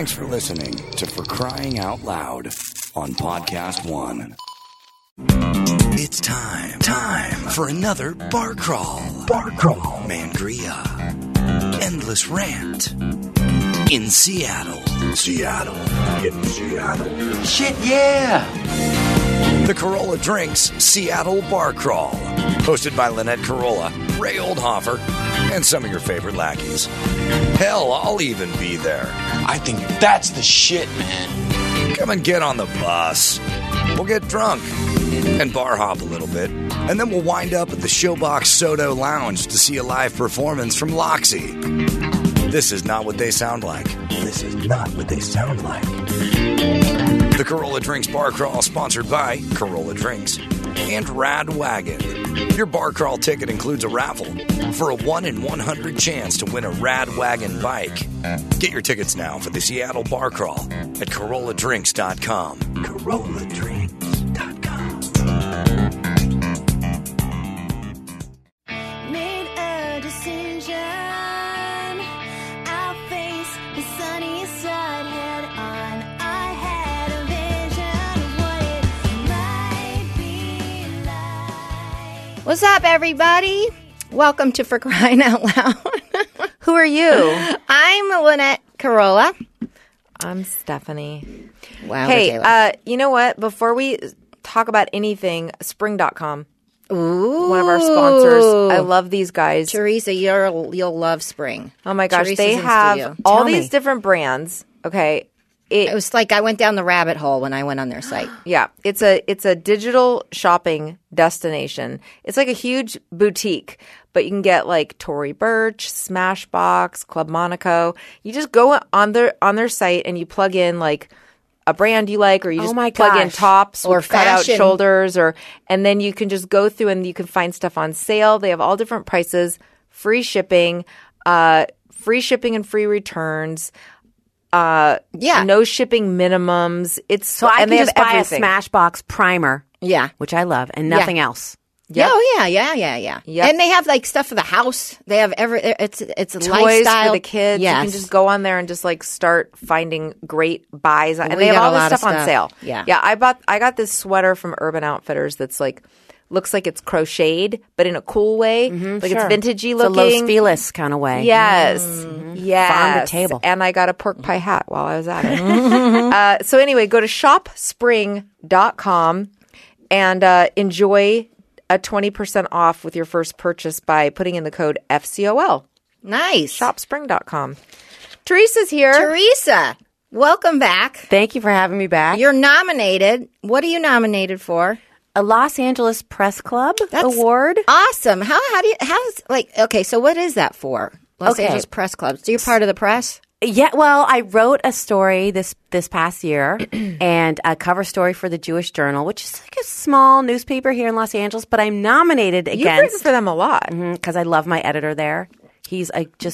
Thanks for listening to For Crying Out Loud on Podcast One. It's time for another bar crawl. Mangria. Endless rant. In Seattle. In Seattle. Shit, yeah! The Carolla Drinks Seattle Bar Crawl. Hosted by Lynette Carolla, Ray Oldhofer, and some of your favorite lackeys. Hell, I'll even be there. I think that's the shit, man. Come and get on the bus. We'll get drunk and bar hop a little bit. And then we'll wind up at the Showbox Soto Lounge to see a live performance from Loxy. This is not what they sound like. The Carolla Drinks Bar Crawl, sponsored by Carolla Drinks and Rad Wagon. Your bar crawl ticket includes a raffle for a 1 in 100 chance to win a Rad Wagon bike. Get your tickets now for the Seattle Bar Crawl at CarollaDrinks.com. CarollaDrinks.com. Made a decision. I'll face the sunny side head on. I had a vision of what it might be like. What's up, everybody? Welcome to For Crying Out Loud. Who are you? I'm Lynette Carolla. I'm Stephanie. Wow. Hey, you know what? Before we talk about anything, Spring.com. Ooh. One of our sponsors. I love these guys. Teresa, you'll love Spring. Oh my gosh. Teresa's they in have studio. all Tell these me. different brands. Okay. It was like I went down the rabbit hole when I went on their site. Yeah. It's a digital shopping destination. It's like a huge boutique, but you can get like Tory Burch, Smashbox, Club Monaco. You just go on their site and you plug in like a brand you like, or you just plug in tops Or with cut out fashion. shoulders, and then you can just go through and you can find stuff on sale. They have all different prices, free shipping and free returns. No shipping minimums. So I can they have just buy everything. a Smashbox primer, Yeah. which I love, and nothing else. Yeah. Oh yeah. Yep. And they have like stuff for the house. They have it's Toys lifestyle for the kids. Yes. You can just go on there and just like start finding great buys, and We they have got all a this lot of stuff on stuff. sale. Yeah. I got this sweater from Urban Outfitters that's like looks like it's crocheted, but in a cool way, like it's vintagey It's a looking. Los Feliz kind of way. Yes. Yes. Farm to table. And I got a pork pie hat while I was at it. So anyway, go to shopspring.com and enjoy a 20% off with your first purchase by putting in the code FCOL. Nice. Shopspring.com. Teresa's here. Teresa, welcome back. Thank you for having me back. You're nominated. What are you nominated for? a Los Angeles Press Club That's award. Awesome. How's okay, so what is that for? Los Okay. Angeles Press Club. So you're part of the press? Yeah, well, I wrote a story this past year and a cover story for the Jewish Journal, which is like a small newspaper here in Los Angeles, but I'm nominated You've written against for them a lot. because I love my editor there. He's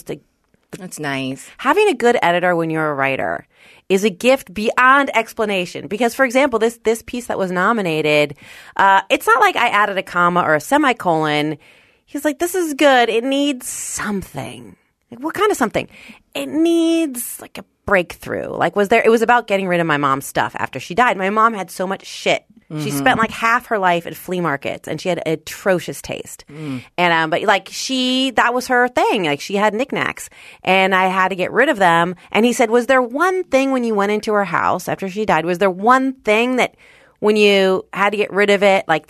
That's nice. having a good editor when you're a writer is a gift beyond explanation. Because, for example, this piece that was nominated, it's not like I added a comma or a semicolon. He's like, this is good. It needs something. Like, what kind of something? It needs like a breakthrough. Like, it was about getting rid of my mom's stuff after she died. My mom had so much shit. She spent like half her life at flea markets and she had atrocious taste. And, but like that was her thing. Like she had knickknacks and I had to get rid of them. And he said, was there one thing when you went into her house after she died, was there one thing that when you had to get rid of it, like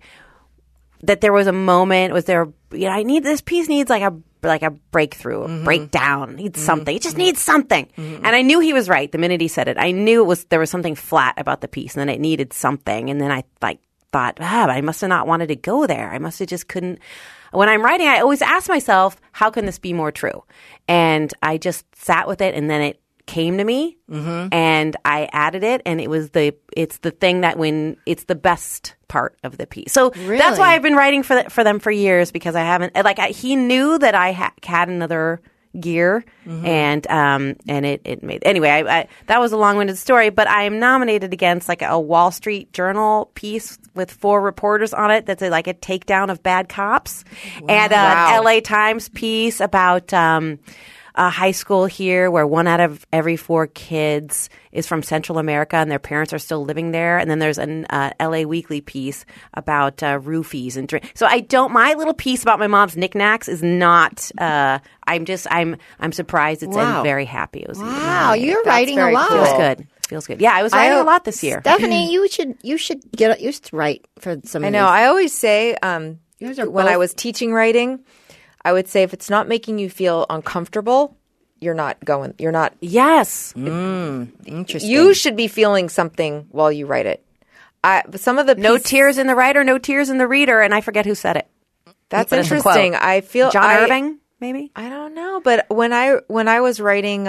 that there was a moment, this piece needs like a breakthrough, a breakdown, needs something. It just needs something. And I knew he was right the minute he said it. I knew there was something flat about the piece and then it needed something. And then I thought, I must have not wanted to go there. I must have just couldn't. When I'm writing, I always ask myself, how can this be more true? And I just sat with it and then it came to me and I added it and it's the thing that when it's the best part of the piece. So that's why I've been writing for them for years because I haven't he knew that I had another gear and it made anyway. I that was a long-winded story, but I am nominated against like a Wall Street Journal piece with 4 reporters on it. That's like a takedown of bad cops and LA Times piece about a high school here where 1 out of every 4 kids is from Central America and their parents are still living there. And then there's an LA Weekly piece about roofies and drink. So my little piece about my mom's knickknacks is not. I'm surprised it's and very happy. It was Wow, you're That's writing a very lot. cool. Feels good. Yeah, I was writing a lot this year. Stephanie, you should get used to write for some. I of know. these. I always say You guys are when I both- was teaching writing, I would say if it's not making you feel uncomfortable, you're not going. You're not. Yes. Interesting. You should be feeling something while you write it. Some of the No piece- tears in the writer, no tears in the reader, and I forget who said it. That's But it's a quote. interesting. I feel John Irving, maybe? I don't know, but when I was writing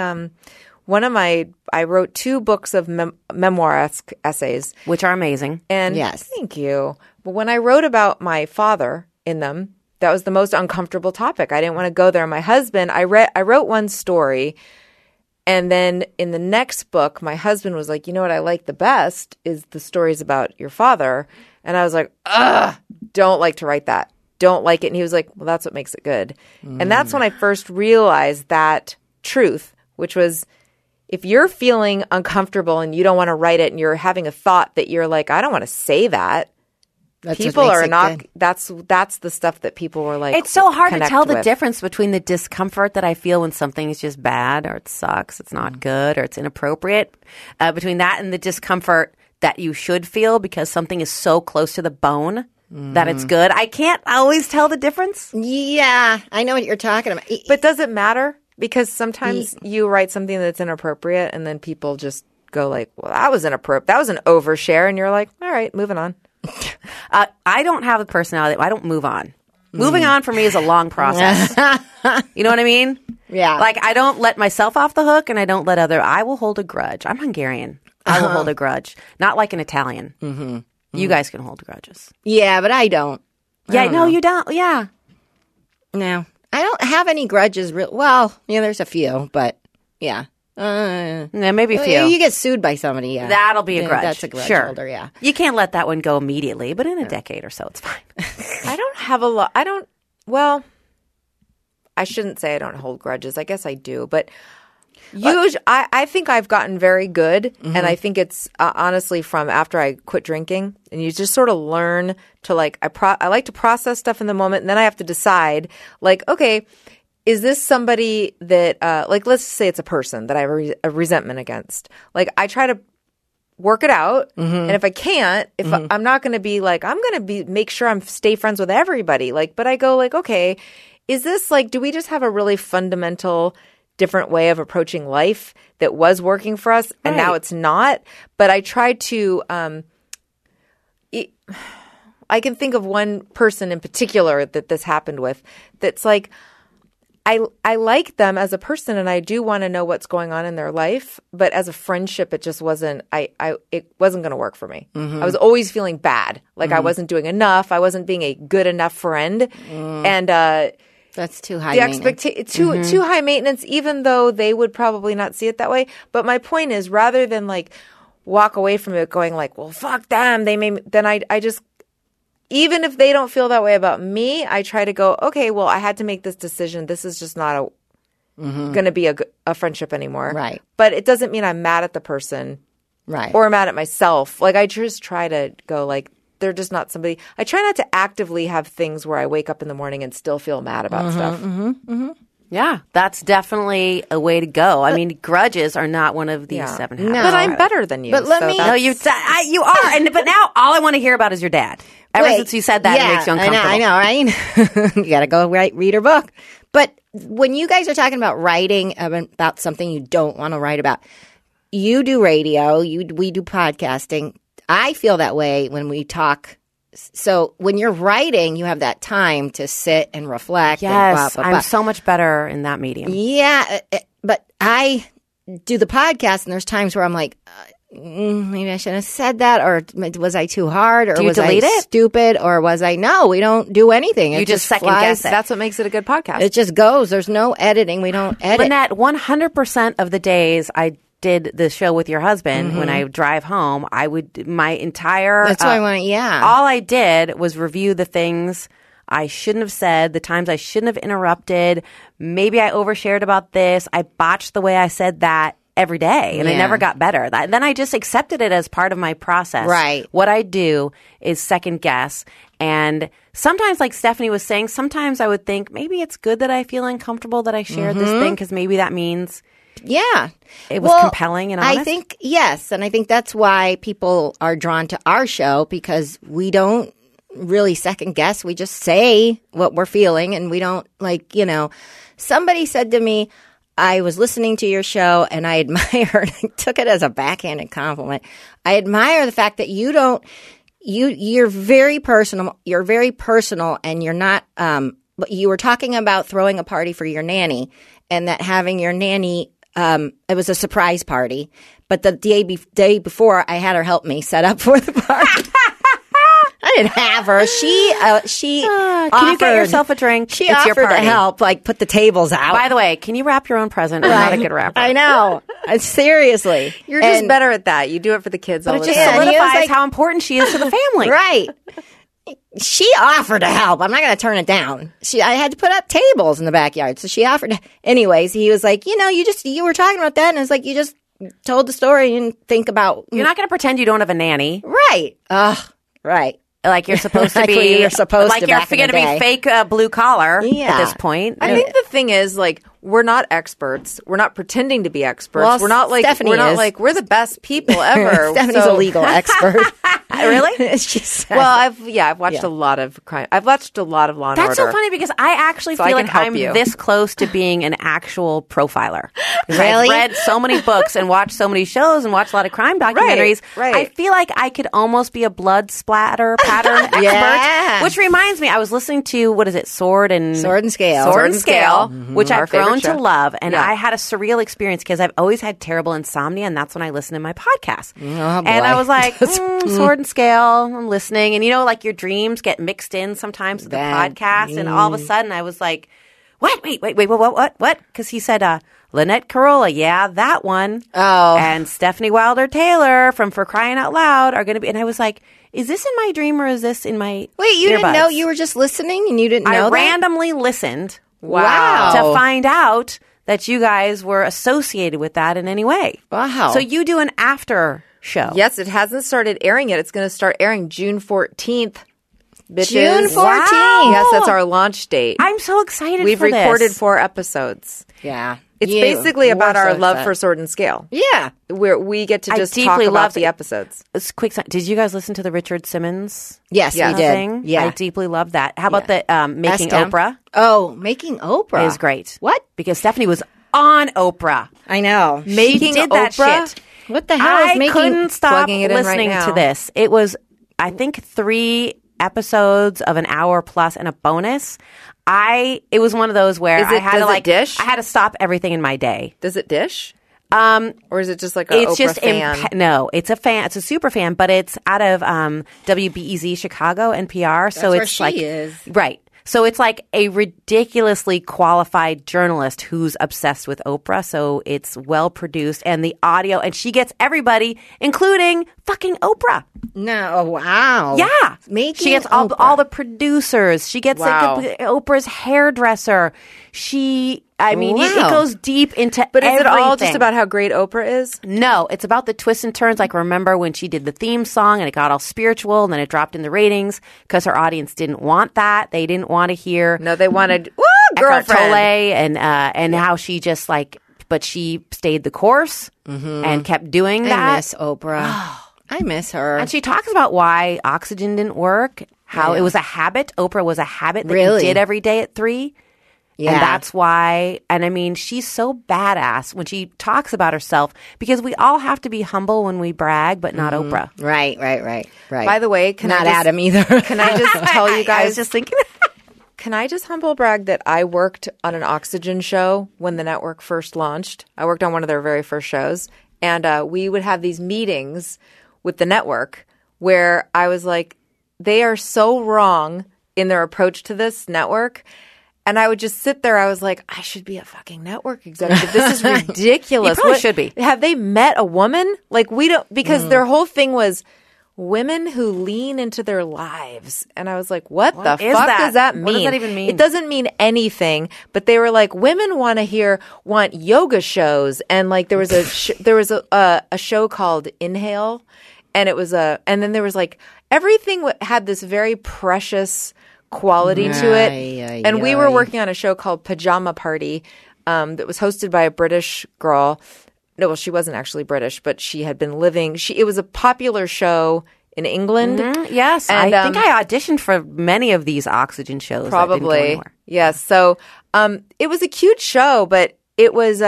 I wrote 2 books of memoir-esque essays, Which are amazing. and Yes. thank you. But when I wrote about my father in them, that was the most uncomfortable topic. I didn't want to go there. My husband, I wrote one story, and then in the next book, my husband was like, "You know what I like the best is the stories about your father," and I was like, "Ugh, don't like to write that. Don't like it." And he was like, "Well, that's what makes it good," and that's when I first realized that truth, which was, if you're feeling uncomfortable and you don't want to write it and you're having a thought that you're like, I don't want to say that. That's what People makes are it not, good. that's the stuff that people were like, It's so hard to connect tell the with. difference between the discomfort that I feel when something is just bad or it sucks, it's not good, or it's inappropriate, between that and the discomfort that you should feel because something is so close to the bone that it's good. I can't always tell the difference. Yeah, I know what you're talking about. But does it matter? Because sometimes you write something that's inappropriate and then people just go like, well, that was inappropriate. That was an overshare. And you're like, all right, moving on. I don't have the personality. I don't move on. Moving on for me is a long process. You know what I mean? Yeah. Like I don't let myself off the hook, and I don't let I will hold a grudge. I'm Hungarian. I will hold a grudge, not like an Italian. Mm-hmm. You guys can hold grudges. Yeah, but I don't. Yeah, no, you don't. Yeah, No, I don't have any grudges. Well, yeah, there's a few, but yeah. yeah, maybe a few. You get sued by somebody, yeah. That'll be a Yeah, grudge. That's a grudge sure. holder, yeah. You can't let that one go immediately, but in a decade or so, it's fine. I don't have a lot. Well, I shouldn't say I don't hold grudges. I guess I do. But usually, I think I've gotten very good. And I think it's honestly from after I quit drinking. And you just sort of learn to like, I like to process stuff in the moment. And then I have to decide, like, okay, is this somebody that, like, let's say it's a person that I have a resentment against. Like, I try to work it out. And if I can't, if I'm not going to be like, I'm going to make sure I'm stay friends with everybody. Like, but I go like, okay, is this like, do we just have a really fundamental different way of approaching life that was working for us and now it's not? But I try to, I can think of one person in particular that this happened with that's like, I like them as a person and I do want to know what's going on in their life, but as a friendship, it just wasn't, it wasn't going to work for me. I was always feeling bad. Like I wasn't doing enough. I wasn't being a good enough friend. And, That's too high the maintenance. too high maintenance, even though they would probably not see it that way. But my point is, rather than like walk away from it going like, well, fuck them, they may, then I just, even if they don't feel that way about me, I try to go, okay, well, I had to make this decision. This is just not going to be a friendship anymore. Right. But it doesn't mean I'm mad at the person Right. or mad at myself. Like I just try to go like, they're just not somebody. I try not to actively have things where I wake up in the morning and still feel mad about stuff. Yeah, that's definitely a way to go. I mean, grudges are not one of these 7 habits. But I'm better than you. But let so me- that's- No, you are. But now all I want to hear about is your dad. Ever since you said that, it makes you uncomfortable. I know, right? You got to go read her book. But when you guys are talking about writing about something you don't want to write about, you do radio, we do podcasting. I feel that way when we talk. So when you're writing, you have that time to sit and reflect. Yes, and blah, blah, blah. I'm so much better in that medium. Yeah, but I do the podcast, and there's times where I'm like, maybe I shouldn't have said that, or was I too hard, or Do you was delete I it? stupid, or was I? No, we don't do anything. You It just second flies. guess it. That's what makes it a good podcast. It just goes. There's no editing. We don't edit. Lynette, 100% of the days I did the show with your husband, when I drive home, I would, my entire... That's why I want to, yeah. All I did was review the things I shouldn't have said, the times I shouldn't have interrupted. Maybe I overshared about this. I botched the way I said that every day, and I never got better. Then I just accepted it as part of my process. Right. What I do is second guess. And sometimes, like Stephanie was saying, sometimes I would think maybe it's good that I feel uncomfortable that I shared this thing because maybe that means Yeah. it was compelling and honest. I think, yes. And I think that's why people are drawn to our show, because we don't really second guess. We just say what we're feeling, and we don't somebody said to me, I was listening to your show and I admired, I took it as a backhanded compliment. I admire the fact that you're very personal, and you're not, you were talking about throwing a party for your nanny, and that having your nanny, it was a surprise party, but the day before I had her help me set up for the party. I didn't have her. She offered, can you get yourself a drink? She It's your offered to party. help, put the tables out. By the way, can you wrap your own present? I'm not a good rapper. I know. Seriously. You're just better at that. You do it for the kids all But the it just time. and he was solidifies like- how important she is to the family. Right. She offered to help. I'm not going to turn it down. I had to put up tables in the backyard, so she offered. Anyways, he was like, you were talking about that, and it's like you just told the story and think about. You're not going to pretend you don't have a nanny. Right. Right. Like you're supposed to Like be. you're supposed like to you're back in going the to be day. fake blue collar Yeah. at this point. I think the thing is, like, we're not experts. We're not pretending to be experts. Well, we're not like Stephanie we're not is. like we're the best people ever. Stephanie's So- a legal expert. Really? She said. Well, I've watched a lot of crime. I've watched a lot of Law and That's Order. so funny because I actually So I feel can like help I'm you. this close to being an actual profiler. 'Cause Really? I've read so many books and watched so many shows and watched a lot of crime documentaries. right. I feel like I could almost be a blood splatter pattern expert. Yeah. Which reminds me, I was listening to, what is it, Sword and Scale. Sword and Scale, which Our I've grown favorite to show. love. And Yeah. I had a surreal experience because I've always had terrible insomnia, and that's when I listen to my podcast. Oh, boy. And I was like, Sword and Scale, I'm listening. And like your dreams get mixed in sometimes with the Bad. podcast. And all of a sudden I was like, what? Wait, what? Because he said, Lynette Carolla, yeah, that one. Oh. And Stephanie Wilder Taylor from For Crying Out Loud are going to be. And I was like, is this in my dream or is this in my Wait, you didn't earbuds? know? You were just listening and you didn't know I that? randomly listened Wow. to find out that you guys were associated with that in any way. Wow. So you do an after show. Yes, it hasn't started airing yet. It's going to start airing June 14th. Bitches. June 14th. Wow. Yes, that's our launch date. I'm so excited We've for recorded this. 4 episodes. Yeah. It's You basically about were our so love upset. for Sword and Scale. Yeah. Where we get to I just talk deeply about loved the it. episodes. Did you guys listen to the Richard Simmons Yes, Yeah. we did. thing? Yeah. I deeply love that. How about the Making Ask him. Oprah? Oh, Making Oprah Is great. What? Because Stephanie was on Oprah. I know. Making She did that Oprah? shit. What the hell is I Making? couldn't stop Plugging it in right listening now. to this. It was, I think, 3 episodes of an hour plus and a bonus. It was one of those where Is I it- had to does it dish? I had to stop everything in my day. Does it dish? Or is it just like a It's Oprah just fan? no, it's a fan. It's a super fan, but it's out of WBEZ Chicago NPR. So where it's she like is. right. So it's like a ridiculously qualified journalist who's obsessed with Oprah. So it's well produced and the audio, and she gets everybody, including fucking Oprah. No. Oh, wow. Yeah, Making she gets Oprah. all the producers. She gets Wow. like Oprah's hairdresser. I mean, it Wow. goes deep into. But is it all just everything. about how great Oprah is? No, it's about the twists and turns. Like, remember when she did the theme song and it got all spiritual and then it dropped in the ratings because her audience didn't want that. They didn't want to hear No, they wanted, woo, Eckhart girlfriend. Tolle and how she just but she stayed the course and kept doing I that. miss Oprah. I miss her. And she talks about why oxygen didn't work, how it was a habit. Oprah was a habit that Really? you did every day at 3. Yeah. And that's why, and I mean, she's so badass when she talks about herself because we all have to be humble when we brag, but not Oprah. Right. By the way, can Not I just, Adam either. Can I just tell you I guys? was just thinking. Can I just humble brag that I worked on an Oxygen show when the network first launched? I worked on one of their very first shows, and we would have these meetings with the network where I was like, they are so wrong in their approach to this network. And I would just sit there. I was like, I should be a fucking network executive. This is ridiculous. You probably should be. Have they met a woman? Like, we don't, because their whole thing was, women who lean into their lives. And I was like, what the is fuck that? does that mean? What does that even mean? It doesn't mean anything, but they were like, women want yoga shows. And like there was a show called Inhale, and it was and then there was like everything had this very precious quality to it. And we were working on a show called Pajama Party that was hosted by a British girl. No, well, she wasn't actually British, but she had been living. It was a popular show in England. Yes, And, I think I auditioned for many of these Oxygen shows. that didn't go Probably. anywhere. Yes. So it was a cute show, but it was,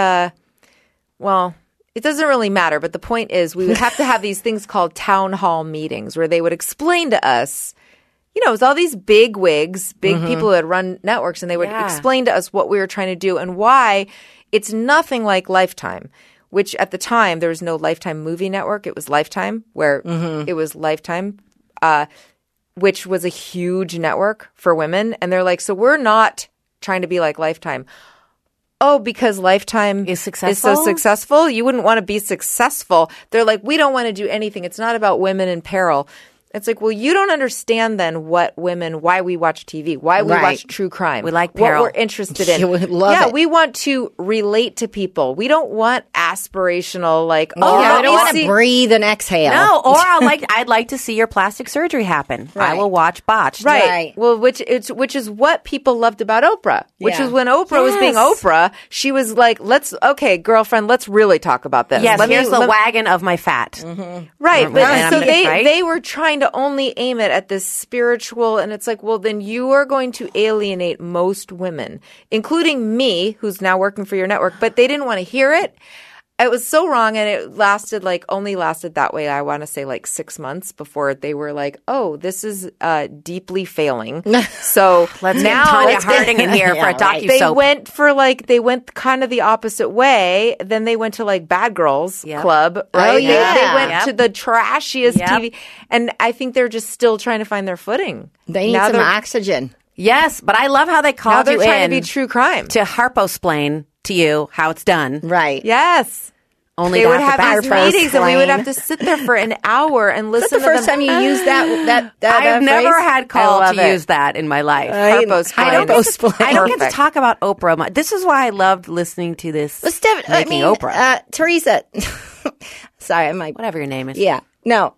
well, it doesn't really matter. But the point is we would have to have these things called town hall meetings where they would explain to us, you know, it was all these big wigs, big people who had run networks, and they would explain to us what we were trying to do and why it's nothing like Lifetime. Which at the time, there was no Lifetime movie network. It was Lifetime, where it was Lifetime, which was a huge network for women. And they're like, so we're not trying to be like Lifetime. Oh, because Lifetime Is so successful? successful? You wouldn't want to be successful. They're like, we don't want to do anything. It's not about women in peril. It's like, well, you don't understand then why we watch TV, why we Right. watch true crime. We like what peril. we're interested in. You would love it. We want to relate to people. We don't want aspirational, like, Oh, oh, yeah, I let don't me want to see- breathe and exhale. No, or I'd like to see your plastic surgery happen. I Right. will watch Botched. Right. Right. Well, which is what people loved about Oprah. Which Yeah. is when Oprah was being Yes. Oprah, she was like, okay, girlfriend, let's really talk about this. Yes, Let me- here's the let- wagon of my fat. Right. And But I'm so gonna- right? they were trying to only aim it at this spiritual, and it's like, well, then you are going to alienate most women, including me, who's now working for your network, but they didn't want to hear it. It was so wrong, and it only lasted that way, I want to say 6 months before they were like, oh, this is deeply failing. So Let's now get Tanya let's Harding in here for a Yeah, right. docu-soap. they went kind of the opposite way. Then they went to Bad Girls Yep. Club, right? Oh, yeah. They went Yep. to the trashiest Yep. TV, and I think they're just still trying to find their footing. They need now some they're, oxygen. Yes, but I love how they now called they're you trying in to be true crime. to harposplain to you how it's done. Right. Yes. Only They to would have to have these backtrack. meetings, and we would have to sit there for an hour and listen Is that the first to time them. you used that I've never phrase? had called love to it. use that in my life. Harposplain. I don't get to Perfect. talk about Oprah much. This is why I loved listening to this. Well, Steph, Making Oprah. Teresa. Sorry, I'm like, Whatever your name is. yeah, no.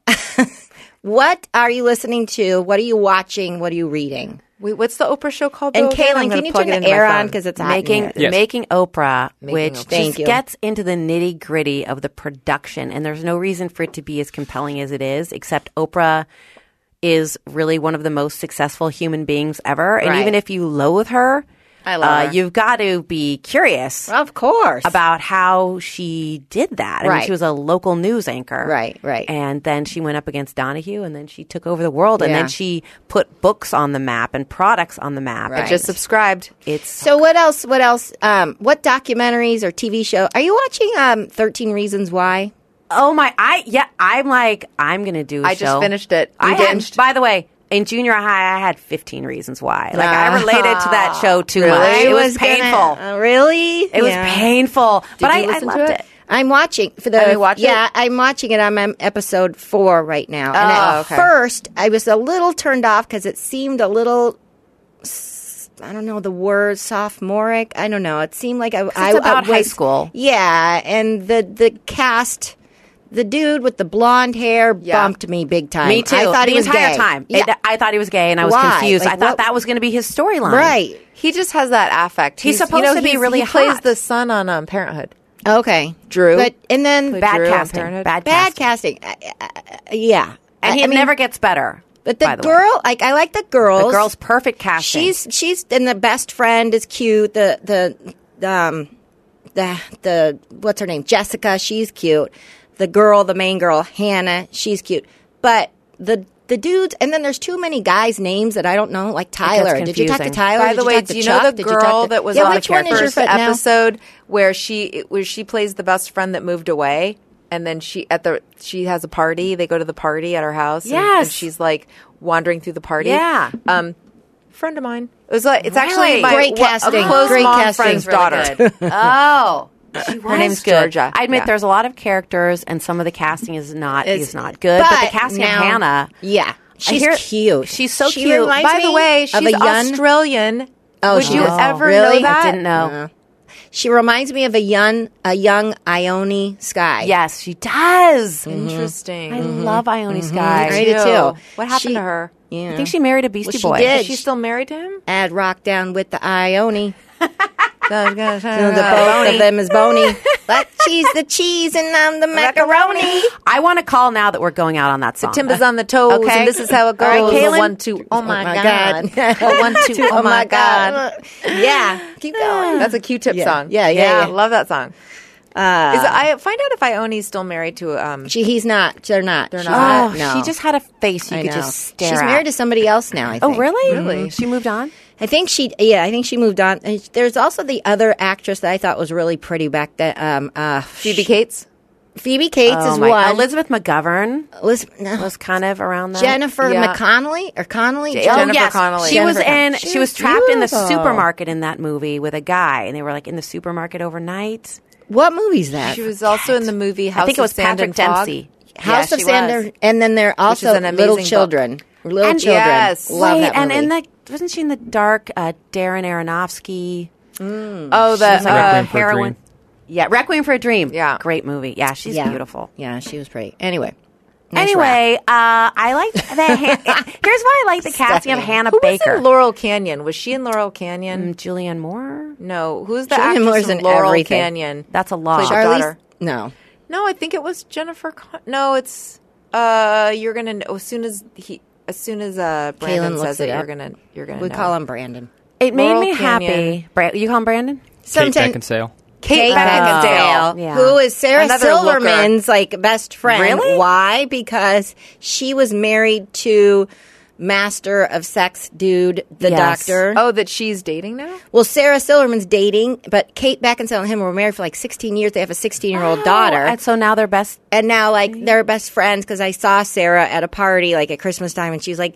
What are you listening to? What are you watching? What are you reading? Wait, what's the Oprah show called? And though, again? I'm Kaylin, gonna can you plug turn it the into my air on phone. because it's hot in here. Making Oprah, which Oprah. Thank just you. gets into the nitty gritty of the production, and there's no reason for it to be as compelling as it is, except Oprah is really one of the most successful human beings ever, and Right. even if you loathe her, I love her. you've got to be curious Of course. about how she did that. I mean, Right. she was a local news anchor. Right, right. And then she went up against Donahue, and then she took over the world, and Yeah. then she put books on the map and products on the map. Right. It Just subscribed. it's So what else? What else? What documentaries or TV show are you watching? 13 Reasons Why. oh my, I'm like, I'm going to do a I show. just finished it. I You had, binged? by the way, in junior high, I had 15 Reasons Why. Like, I related to that show too much. I It was painful. Really? It was painful. But you I listen to loved it? it. I'm watching for the. Have you watched it? Yeah, I'm watching it. I'm on episode 4 right now. And at okay. first, I was a little turned off because it seemed a little. I don't know the word sophomoric. I don't know. It seemed like I about high was- school. Yeah, and the cast. The dude with the blonde hair bumped me big time. Me too. I thought the he was entire gay. time. Yeah. I thought he was gay, and I was Why? confused. Like, I thought what- that was going to be his storyline. Right. He just has that affect. He's supposed to be really He plays hot. the son on Parenthood. Okay. Drew. But and then Bad Drew on casting. Parenthood. Bad bad casting. casting. Yeah. And he I mean, never gets better. But by the the way. girl, like I like the girls. The girl's perfect casting. She's and the best friend is cute. The what's her name? Jessica. She's cute. The girl, the main girl, Hannah. She's cute. But the dudes, and then there's too many guys' names that I don't know. Like Tyler. Did you talk to confusing. Tyler? By Did the you way, talk to do you Chuck? know the Did you talk girl to- that was yeah, on which the one is your first foot now? episode where she plays the best friend that moved away, and then she has a party. They go to the party at her house. and Yes. she's like wandering through the party. Yeah. Friend of mine. It was like it's actually Really? my Great casting. a close Great mom casting. friend's Really daughter. good. Oh. Her name's good. Georgia. I admit Yeah. there's a lot of characters, and some of the casting is not good. But the casting of Hannah, yeah, she's hear- cute. she's so She cute. reminds By the me way, of she's a young. Australian. Oh, Would she you is. ever Really? know that? I didn't know. She reminds me of a young Ione Sky. Yes, she does. Interesting. I love Ione Sky. I do too. What happened She- to her? Yeah. I think she married a Beastie she Boy. did. Is she still married to him? Add rock down with the Ione. The The both of them is bony. But she's the cheese and I'm the macaroni. I want to call now that we're going out on that song. Timba's on the toes, Okay. and this is how it goes. All right, Kaylin. A 1, 2. Oh my god. God. A 1, 2. Oh my god. Yeah. Keep going. That's a Q-Tip song. Yeah. Love that song. I find out if Ione's still married to He's not. They're not. They're She's not. Oh, No. she just had a face you I could know. just stare She's at. married to somebody else now, I think. Oh, really? Really? She moved on? I think she moved on. And there's also the other actress that I thought was really pretty back then. Phoebe Cates? Phoebe Cates Oh, is my- one. Elizabeth McGovern No. was kind of around that. Jennifer Yeah. McConnelly or Connolly? Jennifer Connelly. She was Jennifer she was trapped in the beautiful. supermarket in that movie with a guy, and they were like in the supermarket overnight. What movie's that? She was also in the movie House I think it was of Sand Patrick and Fog. Dempsey. House Yeah, of she Sand, was. and then there are Which is also an Little amazing Children. Little And- Children. Yes. Love Wait, that and movie. wasn't she in the dark Darren Aronofsky? Oh, the Requiem for a Heroine. Yeah, Requiem for a Dream. Yeah. Great movie. Yeah, she's beautiful. Yeah, she was pretty. Anyway. nice Anyway, I like that. Here's why I like the casting of Hannah Who was Baker. in Laurel Canyon? Was she in Laurel Canyon? Julianne Moore. No. Who's the Julianne actress Moore's in in Laurel everything. Canyon? That's a lot. Played her Charlize? daughter. No. No, I think it was Jennifer. No, it's you're gonna know as soon as Brandon Kaylin looks says it. it up. You're gonna. We know. call him Brandon. It made Laurel me happy. Canyon. You call him Brandon? Kate Beckinsale. Kate Beckinsale, Yeah. who is Sarah Another looker. Silverman's like best friend. Really? Why? Because she was married to Master of Sex dude, the Yes. doctor. Oh, that she's dating now. Well, Sarah Silverman's dating, but Kate Beckinsale and him were married for like 16 years. They have a 16-year-old daughter. And so now they're best. And now, like, they're best friends because I saw Sarah at a party, like, at Christmas time, and she was like,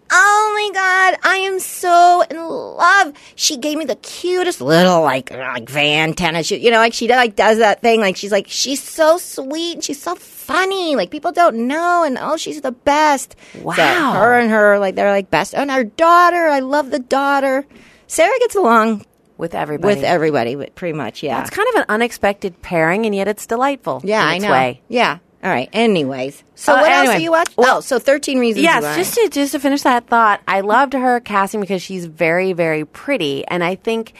oh my God, I am so in love. She gave me the cutest little, like van tennis shoe. You know, like, she does that thing. Like, she's so sweet and she's so funny. Like, people don't know. And, oh, she's the best. Wow. So her and her, like, they're, like, best. And her daughter, I love the daughter. Sarah gets along With everybody. with everybody, but pretty much, yeah. It's kind of an unexpected pairing, and yet it's delightful. Yeah, in I its know. Way. Yeah. All right. Anyways, so what else anyway. do you watch? Well, so 13 Reasons Yes, Why. just to finish that thought, I loved her casting because she's very, very pretty, and I think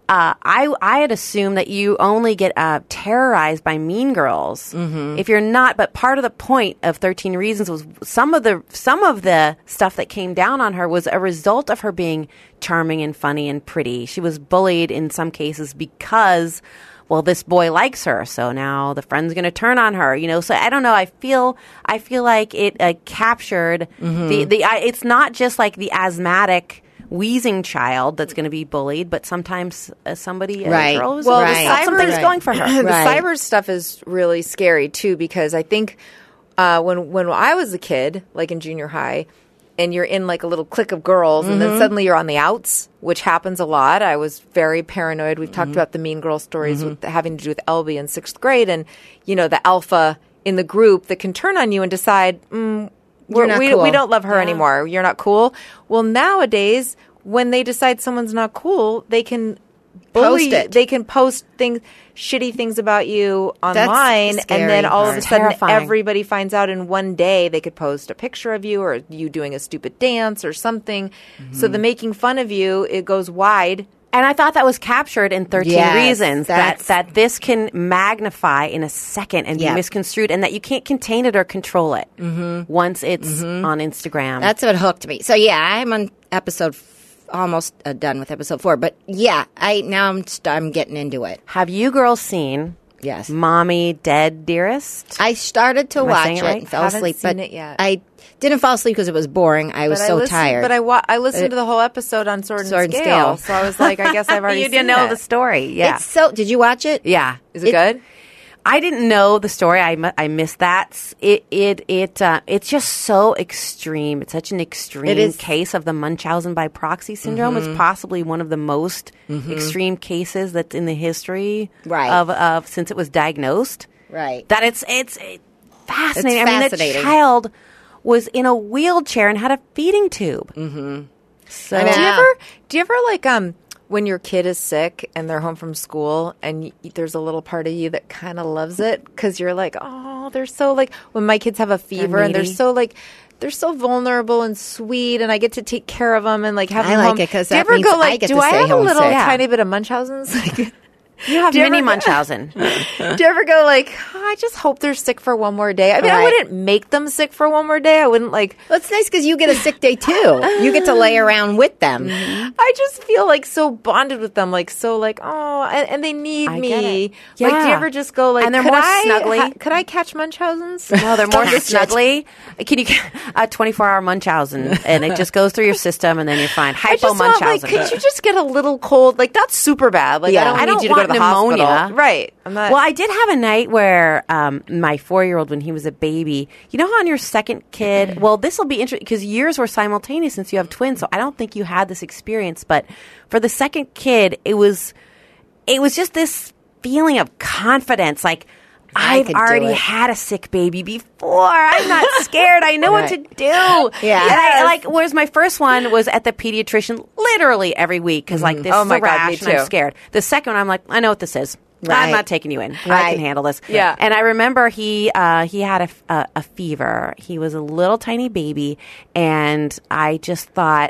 I had assumed that you only get terrorized by mean girls if you're not. But part of the point of 13 Reasons was some of the stuff that came down on her was a result of her being charming and funny and pretty. She was bullied in some cases because, well, this boy likes her, so now the friend's going to turn on her, you know. So I don't know. I feel like it captured it's not just like the asthmatic, wheezing child that's going to be bullied, but sometimes somebody, Right. a girl, who's Well, Right. the cyber something's going for her. The Right. cyber stuff is really scary too, because I think when I was a kid, like in junior high, and you're in like a little clique of girls, and then suddenly you're on the outs, which happens a lot. I was very paranoid. We've talked about the mean girl stories with having to do with Elby in 6th grade, and you know, the alpha in the group that can turn on you and decide not we cool. don't love her anymore. You're not cool. Well, nowadays, when they decide someone's not cool, they can bully Post it. They can post shitty things about you online, scary and then all of a part. sudden Terrifying. everybody finds out in one day. They could post a picture of you or you doing a stupid dance or something. So the making fun of you, it goes wide. And I thought that was captured in 13 Yes, Reasons, that's- that this can magnify in a second and Yeah. be misconstrued, and that you can't contain it or control it once it's on Instagram. That's what hooked me. So yeah, I'm on episode almost done with episode 4, but yeah, I'm getting into it. Have you girls seen Yes. Mommy Dead Dearest? I started to Am I watch saying it it right? and fell Haven't asleep, seen but it yet. I didn't fall asleep because it was boring. I was But so listened, tired. But I listened to the whole episode on Sword and Sword and Scale, Scale. so I was like, I guess I've already You seen didn't know it. the story. Yeah. It's so. Did you watch it? Yeah. Is it good? I didn't know the story. I missed that. It's just so extreme. It's such an extreme case of the Munchausen by proxy syndrome. It's possibly one of the most extreme cases that's in the history of since it was diagnosed. Right. That it's fascinating. It's I mean, the fascinating. child was in a wheelchair and had a feeding tube. So Do you ever like when your kid is sick and they're home from school and there's a little part of you that kind of loves it because you're like, oh, they're so like when my kids have a fever and they're so like. They're so vulnerable and sweet, and I get to take care of them and like have them I like home. it because Do you that ever means go like, I get do to I stay have a home little sick. tiny bit of Munchausen's? Like, you have Do you ever mini go- Munchausen. do you ever go like, oh, I just hope they're sick for one more day? I mean, I Right. wouldn't make them sick for one more day. I wouldn't like. Well, it's nice because you get a sick day too. You get to lay around with them. I just feel like so bonded with them, like so, like oh, and they need I me. get it. Like, do you Yeah. ever just go like, And they're could more I snuggly. could I catch Munchausen's? No, they're more Catch it. snuggly. Can you get a 24-hour Munchausen, and it just goes through your system, and then you're fine. I Hypo just want, like, Munchausen. could you just get a little cold? Like, not super bad. Like, Yeah. I I don't don't need you to go to want the pneumonia. hospital. Right. I'm not. Well, I did have a night where my 4-year-old, when he was a baby, you know how on your second kid, well, this will be interesting because yours were simultaneous since you have twins, so I don't think you had this experience. But for the second kid, it was just this feeling of confidence, like I've could do already it. had a sick baby before. I'm not scared. I know what to do. Yeah. And I, like, whereas my first one was at the pediatrician literally every week because, like, this Oh is my a God, me rash and I'm too. scared. The second one, I'm like, I know what this is. Right. I'm not taking you in. I Right. can handle this. Yeah. And I remember he had a fever. He was a little tiny baby, and I just thought,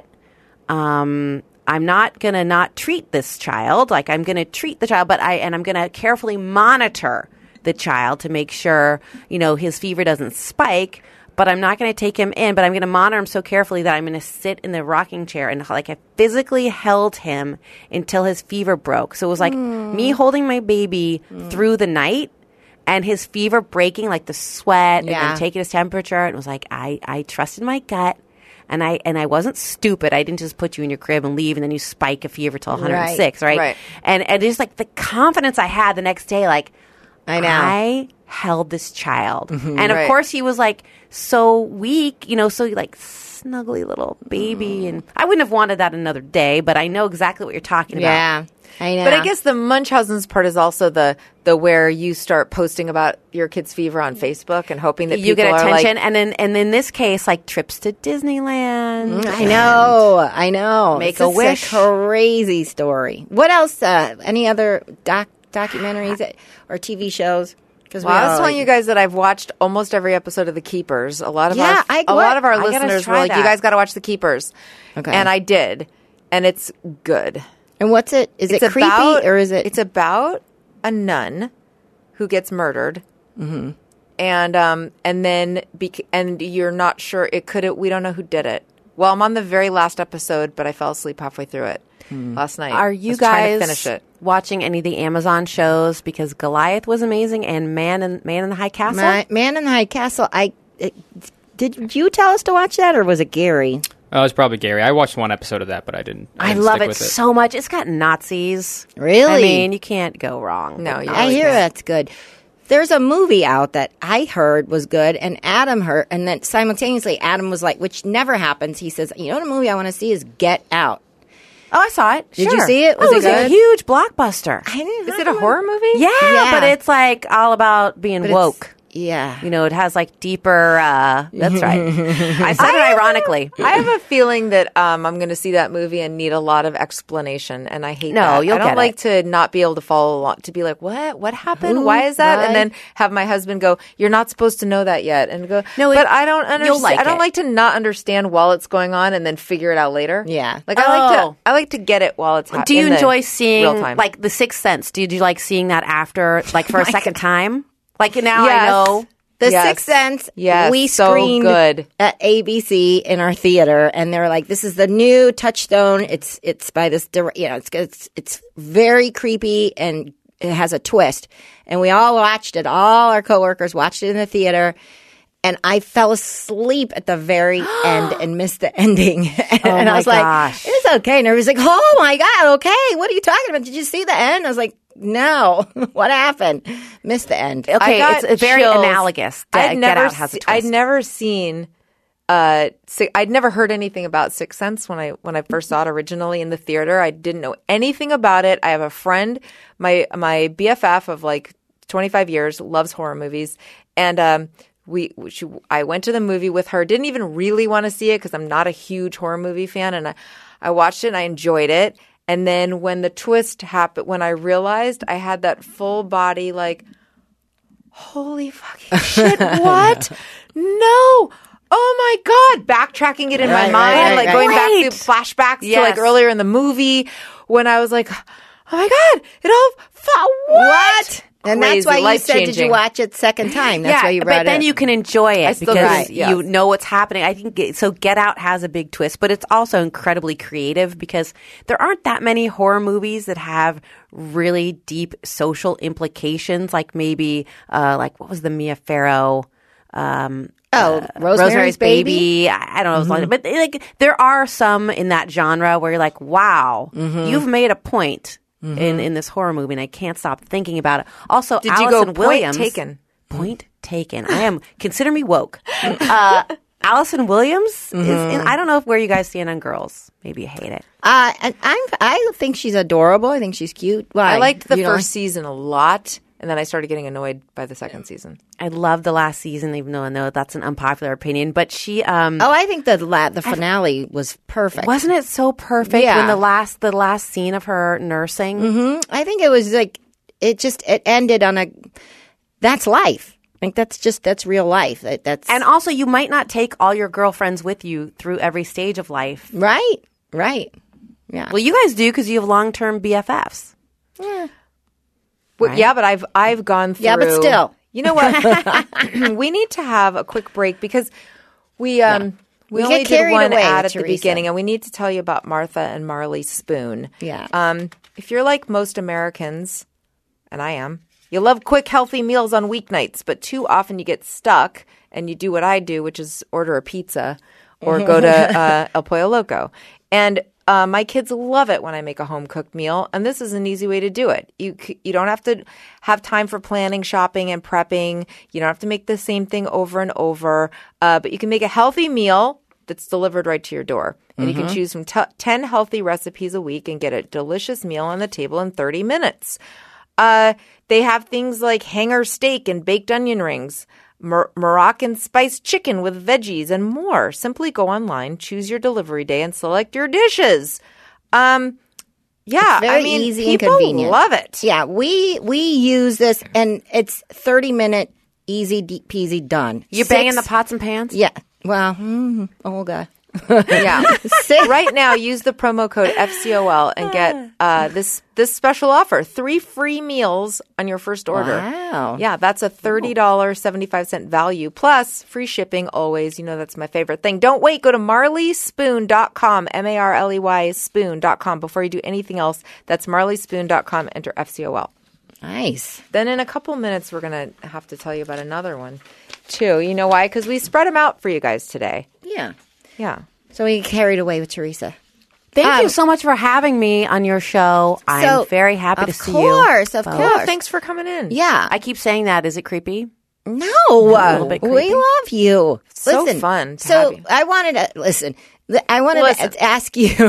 I'm not gonna not treat this child. Like, I'm gonna treat the child, but I'm gonna carefully monitor the child to make sure, you know, his fever doesn't spike. But I'm not going to take him in, but I'm going to monitor him so carefully that I'm going to sit in the rocking chair and like I physically held him until his fever broke. So it was like me holding my baby through the night and his fever breaking, like the sweat and Yeah. then taking his temperature. And it was like, I trusted my gut. And I wasn't stupid. I didn't just put you in your crib and leave and then you spike a fever till 106, right? Right. And just like the confidence I had the next day, like, I know. I held this child. And of Right. course he was like so weak, you know, so like snuggly little baby. And I wouldn't have wanted that another day, but I know exactly what you're talking about. Yeah. I know. But I guess the Munchausen's part is also the where you start posting about your kid's fever on Facebook and hoping that You people get are attention, like, and in this case, like trips to Disneyland. I know. Make It's a just wish. crazy story. What else? Any other documentaries or TV shows? Because Well, I was telling you guys that I've watched almost every episode of The Keepers. A lot of Yeah, a lot of our I gotta listeners were try like, that. "You guys got to watch The Keepers," Okay. and I did, and it's good. And what's it? Is it It's creepy about- or is it? It's about a nun who gets murdered, and then and you're not sure it could. We don't know who did it. Well, I'm on the very last episode, but I fell asleep halfway through it last night. Are I you was trying guys to finish it? watching any of the Amazon shows? Because Goliath was amazing, and Man in the High Castle. Man in the High Castle. Did you tell us to watch that, or was it Gary? Oh, it's probably Gary. I watched one episode of that, but I didn't. I didn't love stick it with so much. It's got Nazis. Really? I mean, you can't go wrong. No, you I really hear can't. that's good. There's a movie out that I heard was good, and Adam heard, and then simultaneously Adam was like, which never happens. He says, "You know, what a movie I want to see is Get Out." Oh, I saw it. Did you Sure. see it? Was Oh, it it was a good? huge blockbuster. Is it a horror movie? Yeah, Yeah. but it's like all about being But it's- woke. Yeah. You know, it has like deeper. That's right. I said it ironically. I have a feeling that I'm going to see that movie and need a lot of explanation, and I hate No, that. you'll I don't get like it. to not be able to follow along, to be like, what happened? Who? Why is that? Right. And then have my husband go, you're not supposed to know that yet, and go, No, but it- I don't you'll understand. like I don't it. like to not understand while it's going on and then figure it out later. Yeah. like Oh. I like to get it while it's happening. Do you enjoy seeing real time? like The Sixth Sense? Do you like seeing that after, like for a second time? Like now Yes. I know. The Yes. Sixth Sense, Yes, we so screened good. at ABC in our theater, and they're like, "This is the new Touchstone. It's by this, it's very creepy and it has a twist." And we all watched it. All our coworkers watched it in the theater, and I fell asleep at the very end and missed the ending. and I my was gosh. like, "It's okay." And everybody's like, "Oh my god, okay. What are you talking about? Did you see the end?" I was like, No. What happened? Missed the end. Okay, got it's very chills. analogous. Get Out has a twist. I'd never seen. I'd never heard anything about Sixth Sense when I first saw it originally in the theater. I didn't know anything about it. I have a friend, my BFF of like 25 years, loves horror movies, and I went to the movie with her. Didn't even really want to see it because I'm not a huge horror movie fan, and I watched it and I enjoyed it. And then when the twist happened, when I realized, I had that full body like, holy fucking shit, what? No. Oh my God. Backtracking it in my mind, like going back through flashbacks to like earlier in the movie when I was like, oh my God, it all, what? And that's why you said, did you life-changing. watch it second time? That's why you brought it. but then you can enjoy it still because do, yes. you know what's happening. I think so. Get Out has a big twist, but it's also incredibly creative because there aren't that many horror movies that have really deep social implications. Like maybe, like what was the Mia Farrow? Rosemary's Baby. I don't know, but like there are some in that genre where you're like, wow, you've made a point. In this horror movie, and I can't stop thinking about it. Also, Did you Allison go Williams. Point taken. I am. Consider me woke. Allison Williams is. I don't know where you guys stand on girls. Maybe you hate it. And I think she's adorable. I think she's cute. Why? I liked the You know? first season a lot, and then I started getting annoyed by the second season. I love the last season, even though I know that's an unpopular opinion. But she, Oh, I think the finale was perfect. wasn't it so perfect Yeah. when the last scene of her nursing. I think it was like it ended on a. That's life. I think that's real life. That's And also, you might not take all your girlfriends with you through every stage of life. right. Yeah. Well, you guys do because you have long-term BFFs. Well, yeah, but I've gone through. Yeah, but still. You know what? We need to have a quick break because we only get did carried one away ad with at the Teresa. beginning, and we need to tell you about Martha and Marley Spoon. Yeah. If you're like most Americans, and I am, you love quick, healthy meals on weeknights, but too often you get stuck and you do what I do, which is order a pizza or go to El Pollo Loco. And my kids love it when I make a home-cooked meal, and this is an easy way to do it. You don't have to have time for planning, shopping, and prepping. You don't have to make the same thing over and over, but you can make a healthy meal that's delivered right to your door. And you can choose from 10 healthy recipes a week and get a delicious meal on the table in 30 minutes. They have things like hanger steak and baked onion rings, Moroccan spiced chicken with veggies, and more. Simply go online, choose your delivery day, and select your dishes. Yeah, very easy and people convenient. love it. Yeah, we use this, and it's 30-minute, easy peasy done. You're banging the pots and pans? Yeah. Well, oh god. Yeah. Right now, use the promo code FCOL and get this special offer: 3 free meals on your first order. Wow. Yeah, that's a $30.75 value plus free shipping always. You know that's my favorite thing. Don't wait. Go to marleyspoon.com, MARLEY spoon.com before you do anything else. That's marleyspoon.com. Enter FCOL. Nice. Then in a couple minutes, we're going to have to tell you about another one too. You know why? Because we spread them out for you guys today. Yeah. Yeah. So we get carried away with Teresa. Thank you so much for having me on your show. I'm very happy to see you. Of course. Oh, thanks for coming in. Yeah. I keep saying that. Is it creepy? No. little bit We creepy. love you. So Listen, fun to So have you. I wanted to I wanted to ask you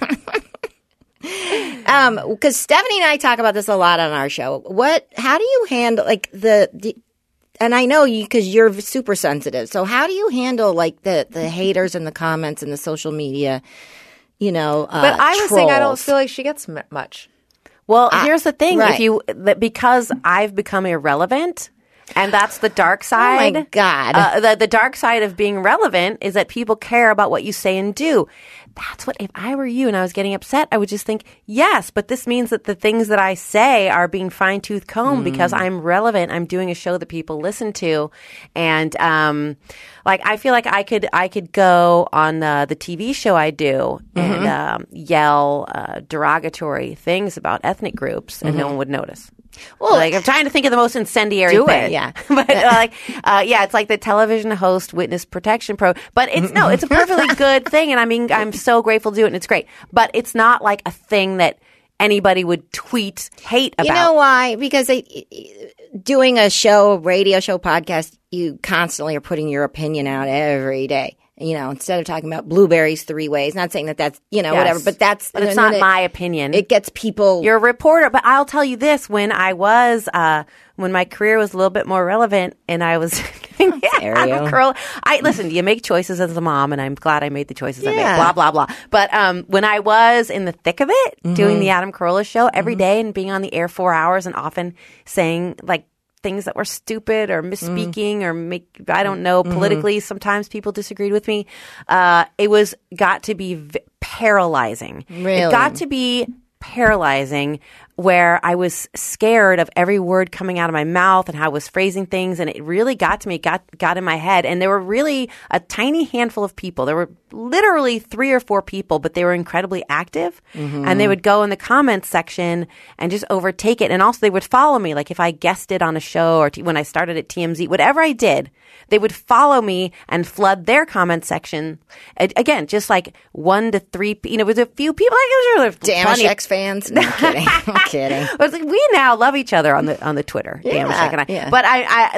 because Stephanie and I talk about this a lot on our show. How do you handle like the and I know you because you're super sensitive. So how do you handle like the haters and the comments and the social media? You know, But I was saying I don't trolls? feel like she gets much. Well, here's the thing: right. because I've become irrelevant, and that's the dark side. Oh my God. The dark side of being relevant is that people care about what you say and do. That's what, if I were you and I was getting upset, I would just think, yes, but this means that the things that I say are being fine-tooth combed because I'm relevant. I'm doing a show that people listen to. And, like, I feel like I could go on the TV show I do and yell derogatory things about ethnic groups and no one would notice. Well, like I'm trying to think of the most incendiary Do it, thing. yeah. But it's like the television host witness protection pro. But it's a perfectly good thing, and I mean I'm so grateful to do it, and it's great. But it's not like a thing that anybody would tweet hate about. You know why? Because doing a radio show, podcast, you constantly are putting your opinion out every day. Instead of talking about blueberries 3 ways. Not saying that that's, whatever, but that's... But it's not my opinion. It gets people... You're a reporter, but I'll tell you this. When my career was a little bit more relevant and I was Adam Carolla... Listen, you make choices as a mom, and I'm glad I made the choices I made, blah, blah, blah. But when I was in the thick of it, doing the Adam Carolla show every day and being on the air 4 hours and often saying, like, things that were stupid or misspeaking or I don't know, politically, sometimes people disagreed with me. It got to be paralyzing. Really? It got to be paralyzing where I was scared of every word coming out of my mouth and how I was phrasing things. And it really got to me, got in my head. And there were really a tiny handful of people. There were literally 3 or 4 people, but they were incredibly active. And they would go in the comments section and just overtake it. And also they would follow me. Like if I guested on a show or when I started at TMZ, whatever I did, they would follow me and flood their comment section. Again, just like 1 to 3, with a few people. Damage X fans? No, I'm kidding. But we now love each other on the Twitter. Yeah, Damage and I. yeah. But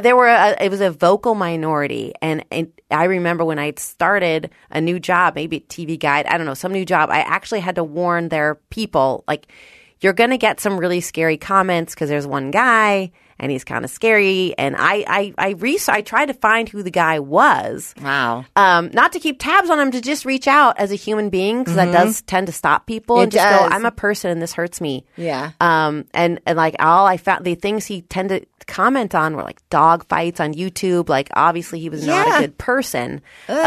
it was a vocal minority, and I remember when I started a new job, maybe TV Guide, I don't know, some new job. I actually had to warn their people, like, you're going to get some really scary comments because there's one guy and he's kind of scary. And I tried to find who the guy was. Wow. Not to keep tabs on him, to just reach out as a human being, because that does tend to stop people. It Just go, does. I'm a person and this hurts me. Yeah. And like all I found, the things he tended to comment on were like dog fights on YouTube. Like obviously he was not a good person.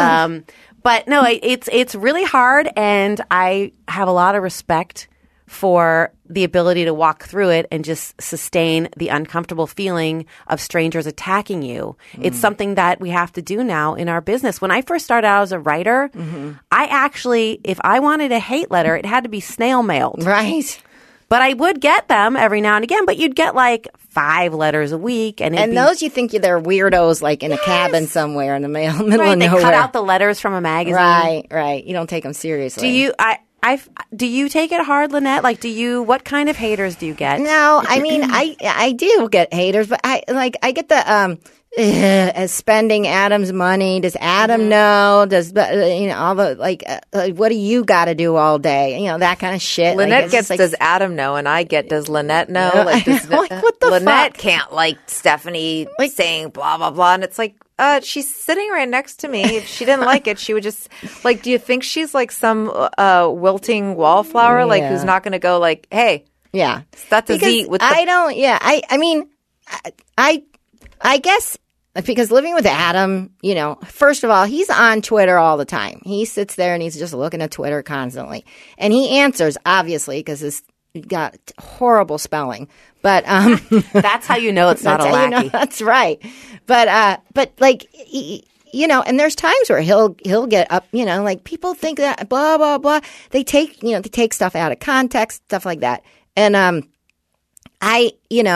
But no, it's really hard, and I have a lot of respect for the ability to walk through it and just sustain the uncomfortable feeling of strangers attacking you. It's something that we have to do now in our business. When I first started out as a writer, I actually, if I wanted a hate letter, it had to be snail mailed. Right. But I would get them every now and again, but you'd get like 5 letters a week. And those you think they're weirdos, like in a cabin somewhere in the middle of they nowhere. cut out the letters from a magazine. Right. You don't take them seriously. Do you take it hard, Lynette? Like, what kind of haters do you get? No, I mean, I do get haters, but I get the as spending Adam's money. Does Adam know? Does all the what do you got to do all day? That kind of shit. Lynette gets does Adam know, and I get does Lynette know? Like, what the Lynette fuck? can't like Stephanie saying blah blah blah, and it's like she's sitting right next to me. If she didn't like it, she would just like. Do you think she's like some wilting wallflower, like who's not going to go like, hey, yeah, that's a Z with the I don't. Yeah, I mean, I guess because living with Adam, first of all, he's on Twitter all the time. He sits there and he's just looking at Twitter constantly, and he answers obviously because he's got horrible spelling. But that's how you know it's not a lackey. That's right. But like and there's times where he'll get up. Like people think that blah blah blah. They take stuff out of context, stuff like that, and I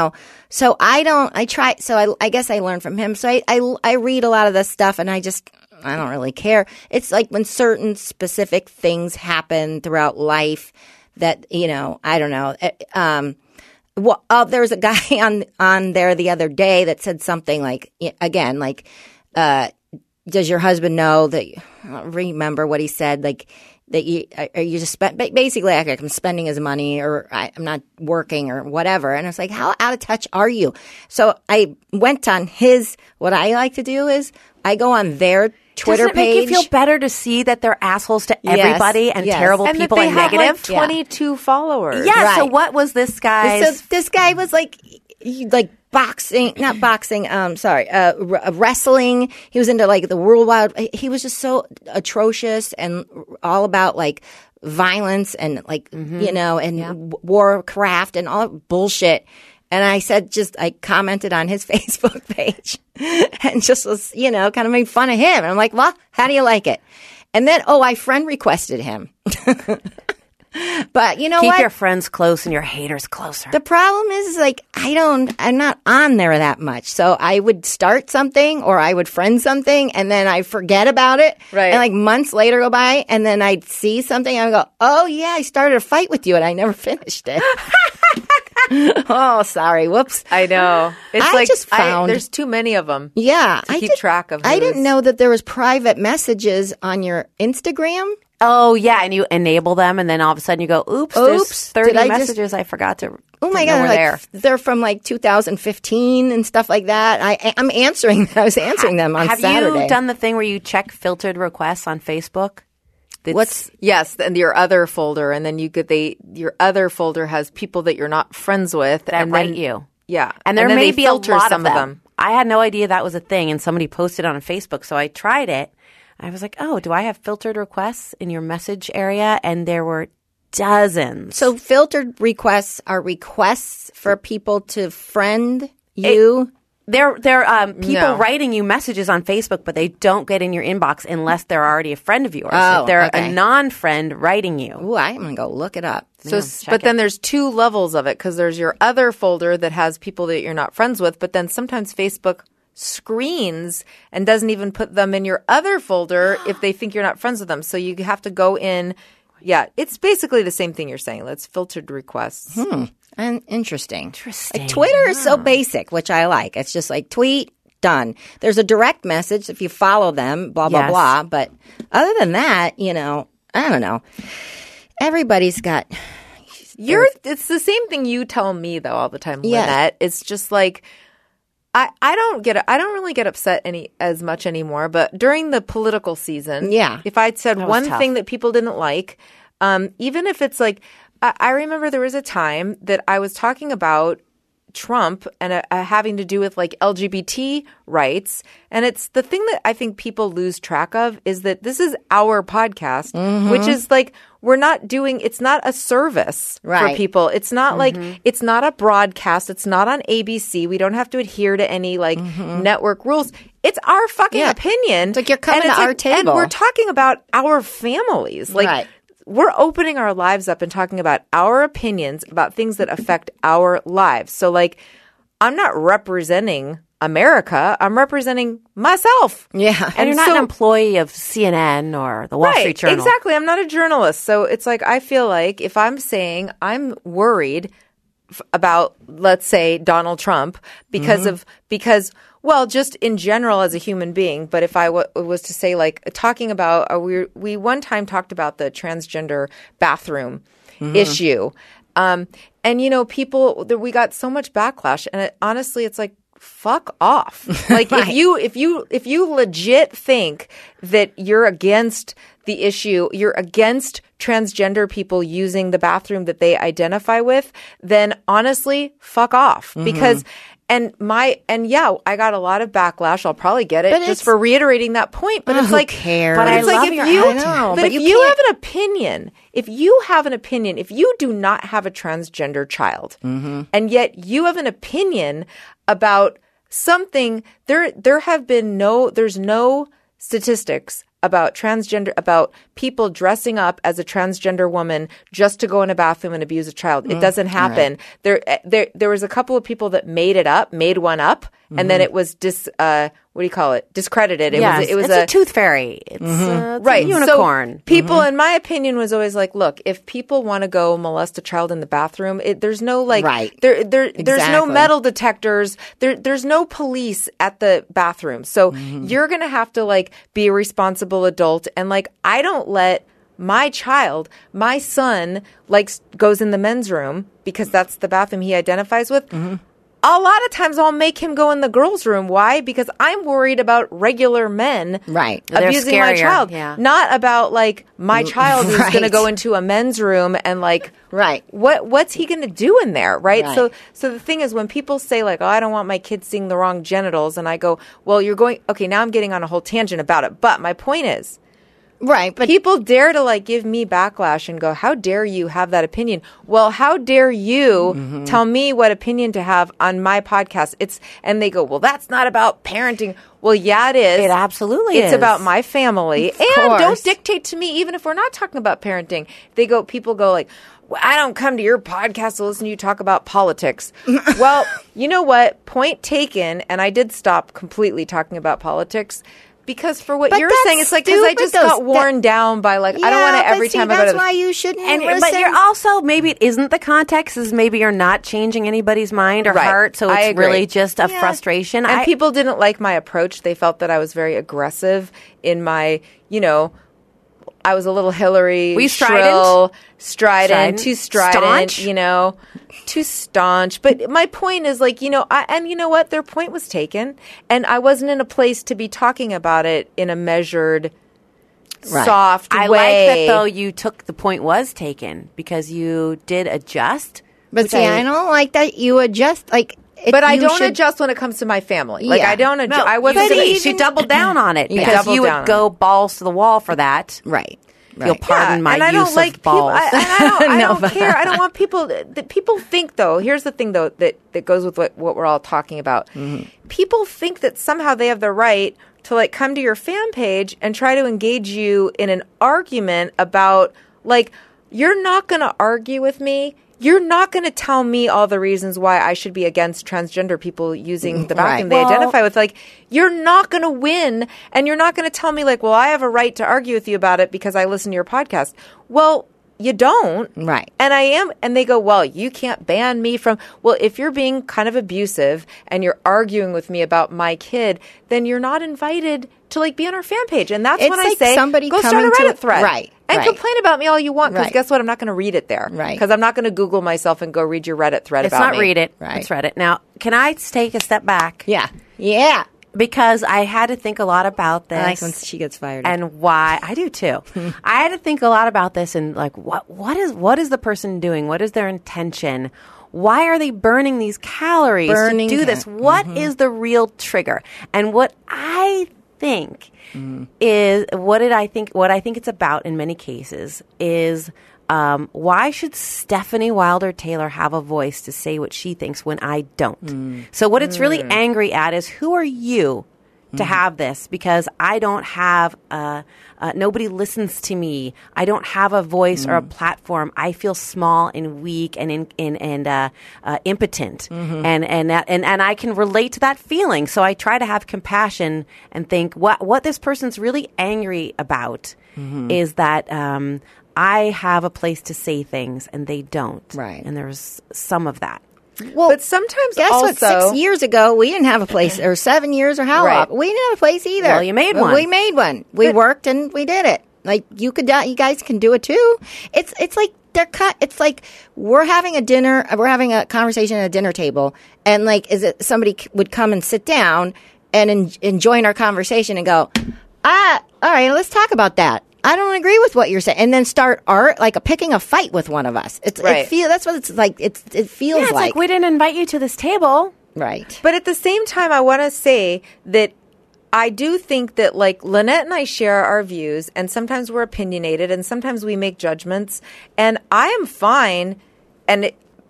guess I learn from him. So I read a lot of this stuff and I don't really care. It's like when certain specific things happen throughout life that, I don't know. There was a guy on there the other day that said something like, again, like, does your husband know that, I don't remember what he said, like, that you just basically like I'm spending his money or I'm not working or whatever. And I was like, how out of touch are you? So I went on what I like to do is I go on their Twitter Doesn't it page. make you feel better to see that they're assholes to everybody and terrible and people that they and have negative? like 22 followers. Yeah. Right. So what was this guy's? So this guy was like wrestling. He was into like the worldwide. He was just so atrocious and all about like violence and like, and warcraft and all bullshit. And I commented on his Facebook page and just was, kind of made fun of him. And I'm like, well, how do you like it? And then, I friend requested him. But you know Keep what? your friends close and your haters closer. The problem is, like, I'm not on there that much. So I would start something or I would friend something and then I forget about it. Right. And like months later go by and then I'd see something and I go, oh yeah, I started a fight with you and I never finished it. Oh, sorry. Whoops. I know. It's I like just found- there's too many of them. Yeah. To keep track of I who's- didn't know that there was private messages on your Instagram. Oh, yeah. And you enable them, and then all of a sudden you go, oops, Oops, there's 30 did I just- messages I forgot to. Oh my didn't know God, were like, they're from like 2015 and stuff like that. I'm answering. I was answering them on Have Saturday. you done the thing where you check filtered requests on Facebook? Yes, and your other folder, and then your other folder has people that you're not friends with That and write then, you. Yeah, And there then may they be a filter lot some of them. I had no idea that was a thing, and somebody posted on Facebook, so I tried it. I was like, oh, do I have filtered requests in your message area? And there were dozens. So filtered requests are requests for people to friend you. They're people No. writing you messages on Facebook, but they don't get in your inbox unless they're already a friend of yours. Oh, if they're okay. a non-friend writing you. Ooh, I'm going to go look it up. So, but then there's two levels of it because there's your other folder that has people that you're not friends with, but then sometimes Facebook screens and doesn't even put them in your other folder if they think you're not friends with them. So you have to go in. Yeah, it's basically the same thing you're saying. That's filtered requests. And interesting. Like, Twitter is so basic, which I like. It's just like tweet, done. There's a direct message if you follow them, blah, blah, Yes. blah. But other than that, I don't know. Everybody's got. It's the same thing you tell me though all the time, Yeah. Lynette. It's just like I don't really get upset as much anymore. But during the political season, Yeah. if I'd said was one tough. thing that people didn't like, even if it's like I remember there was a time that I was talking about Trump and having to do with like LGBT rights. And it's the thing that I think people lose track of is that this is our podcast, which is like, we're not doing, it's not a service for Right. people. It's not like, it's not a broadcast. It's not on ABC. We don't have to adhere to any like network rules. It's our fucking Yeah. opinion. It's like you're coming And to our And table. we're talking about our families. Like, Right. we're opening our lives up and talking about our opinions about things that affect our lives. So, like, I'm not representing America. I'm representing myself. Yeah. And you're not an employee of CNN or the Wall Street Journal. Exactly. I'm not a journalist. So it's like, I feel like if I'm saying I'm worried about, let's say, Donald Trump because well, just in general as a human being. But if I was to say, like, talking about, we one time talked about the transgender bathroom issue. And, we got so much backlash. And honestly, it's like, fuck off. Like, if you legit think that you're against the issue, you're against transgender people using the bathroom that they identify with, then honestly, fuck off. Because I got a lot of backlash. I'll probably get it But just it's- for reiterating that point. But it's who like, cares? But I it's like love if your- you, I know, but but if you you can't- have an opinion, if you do not have a transgender child, and yet you have an opinion about something, there's no statistics about about people dressing up as a transgender woman just to go in a bathroom and abuse a child. It doesn't happen. There was a couple of people that made one up, and then it was discredited. Yes, It was it's a tooth fairy. It's, it's a unicorn. So people, in my opinion, was always like, look, if people want to go molest a child in the bathroom, there's no like, Right. there's no Exactly. metal detectors. There's no police at the bathroom. So you're going to have to like be a responsible adult. And like, I don't let my son goes in the men's room because that's the bathroom he identifies with. A lot of times I'll make him go in the girls' room. Why? Because I'm worried about regular men Right. They're abusing my scarier, child. yeah. Not about like my child who's Right. going to go into a men's room and like Right. what's he going to do in there, right? Right. So the thing is when people say like, "Oh, I don't want my kids seeing the wrong genitals." And I go, "Well, now I'm getting on a whole tangent about it." But my point is, Right, but people dare to like give me backlash and go, how dare you have that opinion? Well, how dare you tell me what opinion to have on my podcast? And they go, well, that's not about parenting. Well, yeah, it is. It absolutely is. It's about my family. And course. don't dictate to me, even if we're not talking about parenting. People go like, well, I don't come to your podcast to listen to you talk about politics. Well, you know what? Point taken. And I did stop completely talking about politics. Because for what But you're that's saying, it's like, because I stupid, just though. got worn down by like, I don't want to every time I go that's to why you shouldn't listen. But you're also, maybe it isn't the context, is maybe you're not changing anybody's mind or Right. heart, so I it's agree. really just a frustration. And people didn't like my approach. They felt that I was very aggressive in my, I was a little Hillary, Were you shrill, strident, too strident, Staunch? Too staunch. But my point is like, and you know what? Their point was taken. And I wasn't in a place to be talking about it in a measured, soft I way. like that, though, you took the point was taken because you did adjust. But see, I don't like that you adjust. But I don't adjust when it comes to my family. Like, Yeah. I don't adjust. No, I wasn't but gonna she doubled down on it because Doubled you would down. go balls to the wall for that. Right. You'll pardon my and I use don't like of balls. I don't care. I don't want people. People think though. Here's the thing though that goes with what we're all talking about. People think that somehow they have the right to like come to your fan page and try to engage you in an argument about like you're not going to argue with me. You're not going to tell me all the reasons why I should be against transgender people using the bathroom they identify with. Like, you're not going to win, and you're not going to tell me, like, well, I have a right to argue with you about it because I listen to your podcast. Well, you don't. Right. And I am. And they go, well, you can't ban me from. Well, if you're being kind of abusive and you're arguing with me about my kid, then you're not invited to, like, be on our fan page. And that's It's when like I say, somebody go start coming a to- Reddit thread. Right. And Right. complain about me all you want, because Right. guess what? I'm not going to read it there. Right. Because I'm not going to Google myself and go read your Reddit thread It's about not me. read it. Right. It's Reddit. Now, can I take a step back? Yeah. Yeah. Because I had to think a lot about this. I like when she gets fired. And why I do too. I had to think a lot about this and like what is the person doing? What is their intention? Why are they burning these calories Burning to do this? What is the real trigger? And what I think is what I think it's about in many cases is why should Stephanie Wilder Taylor have a voice to say what she thinks when I don't? So what it's really angry at is who are you to have this? Because I don't have nobody listens to me. I don't have a voice or a platform. I feel small and weak and impotent, and I can relate to that feeling. So I try to have compassion and think what this person's really angry about is that I have a place to say things and they don't. Right. And there's some of that. Well, But sometimes guess also, what? 6 years ago, we didn't have a place, or 7 years, or how Right. long? We didn't have a place either. Well, you made But one. We made one. We worked and we did it. Like you guys can do it too. It's like they're cut. It's like we're having a dinner. We're having a conversation at a dinner table, and like, somebody would come and sit down and join our conversation and go, all right, let's talk about that. I don't agree with what you're saying, and then start picking a fight with one of us. That's what it's like. It feels Yeah, it's like we didn't invite you to this table. right. But at the same time, I want to say that I do think that, like, Lynette and I share our views, and sometimes we're opinionated, and sometimes we make judgments, and I am fine, and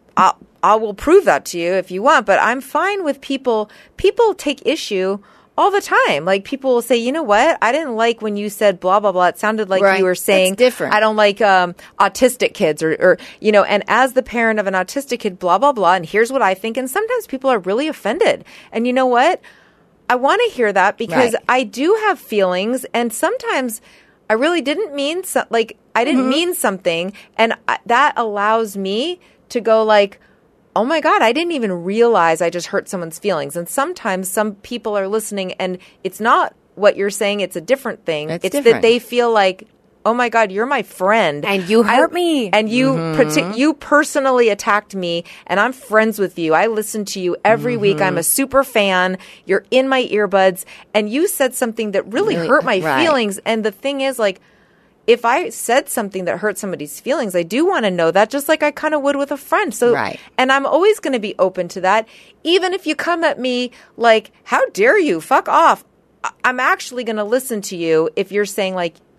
I will prove that to you if you want, but I'm fine with people take issue all the time. Like, people will say, you know what? I didn't like when you said blah, blah, blah. It sounded like Right. you were saying, That's different. I don't like autistic kids or, and as the parent of an autistic kid, blah, blah, blah. And here's what I think. And sometimes people are really offended. And you know what? I want to hear that because Right. I do have feelings. And sometimes I really didn't mean, I didn't mean something. And that allows me to go like, oh my God, I didn't even realize I just hurt someone's feelings. And sometimes some people are listening and it's not what you're saying, it's a different thing. It's It's different. that they feel like, oh my God, you're my friend. And you hurt me. And you personally attacked me and I'm friends with you. I listen to you every week. I'm a super fan. You're in my earbuds. And you said something that really hurt my right. feelings. And the thing is, like, if I said something that hurt somebody's feelings, I do want to know that, just like I kind of would with a friend. So, Right. and I'm always going to be open to that. Even if you come at me like, how dare you? Fuck off. I'm actually going to listen to you if you're saying like,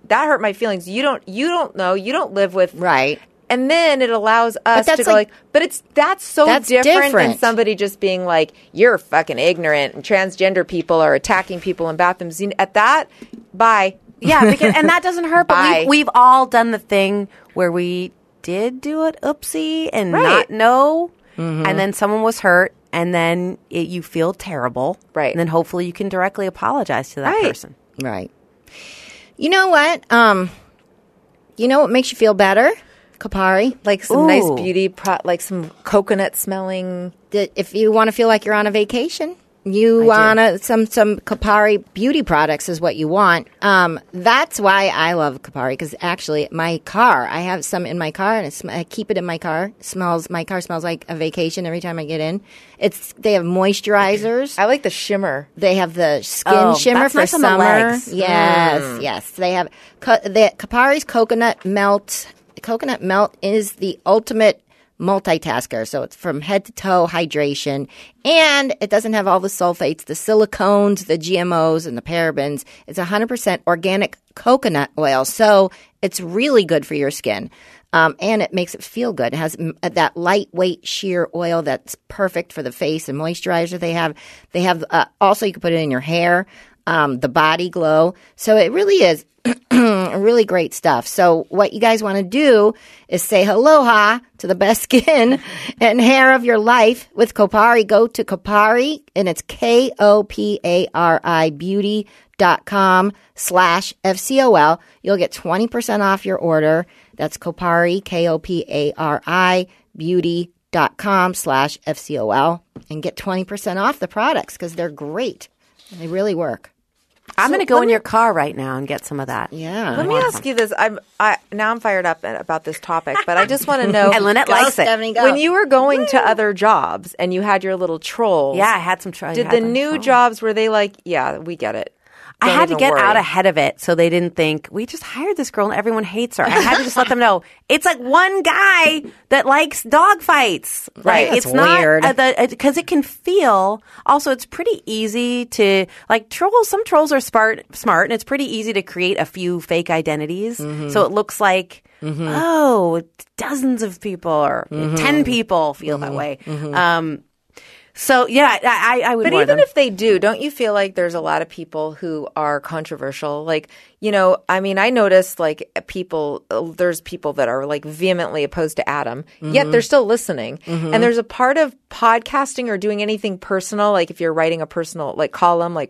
that hurt my feelings. You don't know. You don't live with Right. And then it allows us that's to go like- but that's so That's different than different. somebody just being like, you're fucking ignorant and transgender people are attacking people in bathrooms. At that, bye. Yeah, because, and that doesn't hurt. But Bye. we've all done the thing where we did do it, oopsie, and Right. not know, and then someone was hurt, and then you feel terrible, Right. And then hopefully you can directly apologize to that Right. person. Right. You know what? You know what makes you feel better? Kapari. Like some nice Ooh. beauty, like some coconut smelling. If you want to feel like you're on a vacation, you want some Kapari beauty products is what you want. That's why I love Kapari, because actually my car, I have some in my car, and I keep it in my car. My car smells like a vacation every time I get in. They have moisturizers. I like the shimmer. They have the skin Oh, shimmer that's for nice on the summer. legs. Yes, yes. They have Kapari's coconut melt. Coconut melt is the ultimate multitasker. So it's from head to toe hydration, and it doesn't have all the sulfates, the silicones, the GMOs, and the parabens. It's 100% organic coconut oil. So it's really good for your skin. And it makes it feel good. It has that lightweight sheer oil that's perfect for the face and moisturizer they have. They have also, you can put it in your hair, the body glow. So it really is really great stuff. So what you guys want to do is say aloha to the best skin and hair of your life with Kopari. Go to Kopari, and it's KOPARI beauty.com/FCOL. You'll get 20% off your order. That's Kopari, KOPARI beauty.com/FCOL, and get 20% off the products because they're great. They really work. I'm going to go in your car right now and get some of that. Yeah. Let me ask you this. Now I'm fired up about this topic, but I just want to know. And Lynette likes it. Stephanie, go. When you were going to other jobs and you had your little trolls, Yeah, I had some trouble. did the new jobs, were they like, yeah, we get it? I Don't had to even get worry. out ahead of it so they didn't think we just hired this girl and everyone hates her. I had to just let them know it's like one guy that likes dog fights. Right. Like, That's it's not weird. because it can feel. Also, it's pretty easy to like trolls. Some trolls are smart, and it's pretty easy to create a few fake identities. So it looks like dozens of people or 10 people feel that way. So yeah, I would. But warn even them. if they do, don't you feel like there's a lot of people who are controversial? Like, you know, I mean, I noticed like there's people that are like vehemently opposed to Adam, yet they're still listening. And there's a part of podcasting or doing anything personal, like if you're writing a personal like column, like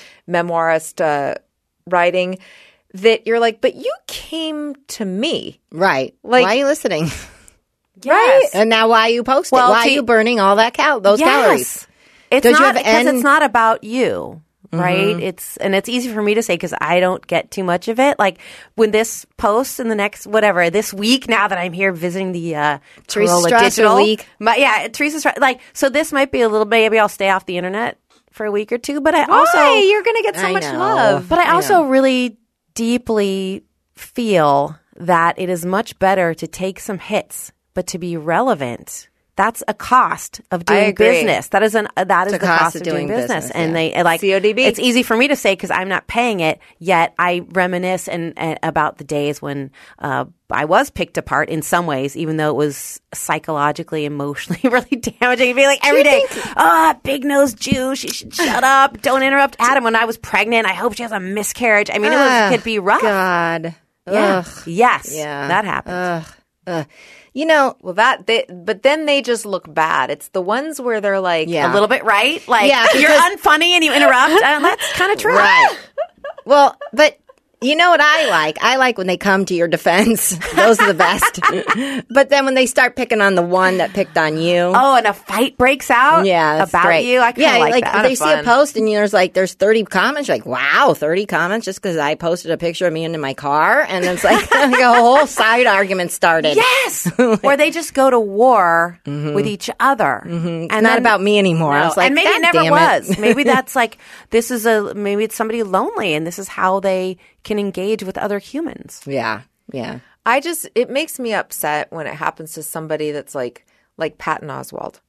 memoirist writing, that you're like, but you came to me. Right. Like- why are you listening? Right? And now why are you posting? Well, Why are you burning all that those calories? It's Don't you not have because N- it's not about you, right? It's easy for me to say because I don't get too much of it. Like when this posts in the next this week, now that I'm here visiting the Teresa Corolla Strasser Digital week. Teresa Strasser, like so this might be a little maybe I'll stay off the internet for a week or two, but I Why? also You're going to get so I much know. love. but I also really deeply feel that it is much better to take some hits, but to be relevant. That's a cost of doing agree. business. That is the cost of doing business. And yeah. they like CODB. It's easy for me to say because I'm not paying it. Yet I reminisce and about the days when I was picked apart in some ways, even though it was psychologically, emotionally really damaging. It'd be like every day, big nosed Jew. She should shut up. Don't interrupt Adam. When I was pregnant, I hope she has a miscarriage. I mean, it could be rough. God. Yeah. Ugh. Yes. Yeah. That happened. You know, Well, but then they just look bad. It's the ones where they're like, Yeah. A little bit, right? Like Yeah, you're because- unfunny and you interrupt. That's kind of true. right. Well, but you know what I like? I like when they come to your defense. Those are the best. But then when they start picking on the one that picked on you. Oh, and a fight breaks out. Yeah, that's about great. you. I kind of like that. They see a post and there's 30 comments. You're like, wow, 30 comments just because I posted a picture of me in my car, and it's like, like a whole side argument started. Yes, or they just go to war with each other, and And not about me anymore. I No, was like, and maybe God it never damn was. Maybe that's like maybe it's somebody lonely, and this is how they can engage with other humans. Yeah, yeah. it makes me upset when it happens to somebody that's like Patton Oswalt.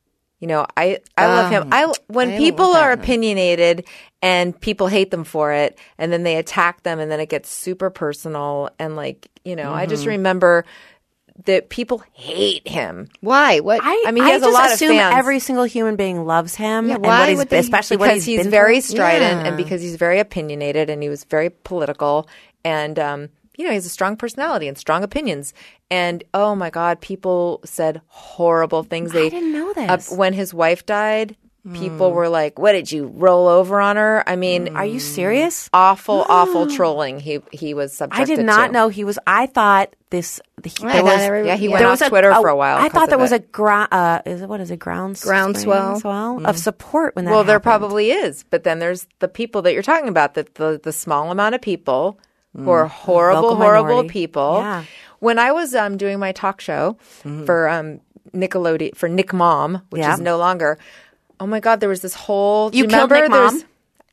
You know, I love him. When I people love are that. opinionated and people hate them for it, and then they attack them, and then it gets super personal, and like, you know, I just remember that people hate him. Why? What? I mean, he has a just lot of assume fans. every single human being loves him. Yeah, and why what he's, would they- especially what Because he's been very through. strident Yeah. and because he's very opinionated and he was very political and you know, he has a strong personality and strong opinions. And oh my God, people said horrible things. I didn't know this. When his wife died, people were like, "What did you roll over on her?" I mean, Are you serious? awful trolling. He was subjected I did not to. know he was. I thought this. I There thought was. every- Yeah, he yeah. went There off was Twitter for a while. I thought there was a a ground. What is it? Groundswell. of support when that. Well, there happened. probably is, but then there's the people that you're talking about, the small amount of people who are horrible, Vocal horrible minority. people. Yeah. When I was doing my talk show for Nickelodeon for Nick Mom, which Yeah. is no longer. Oh my God, there was this whole. do You killed remember? Nick Mom? There's-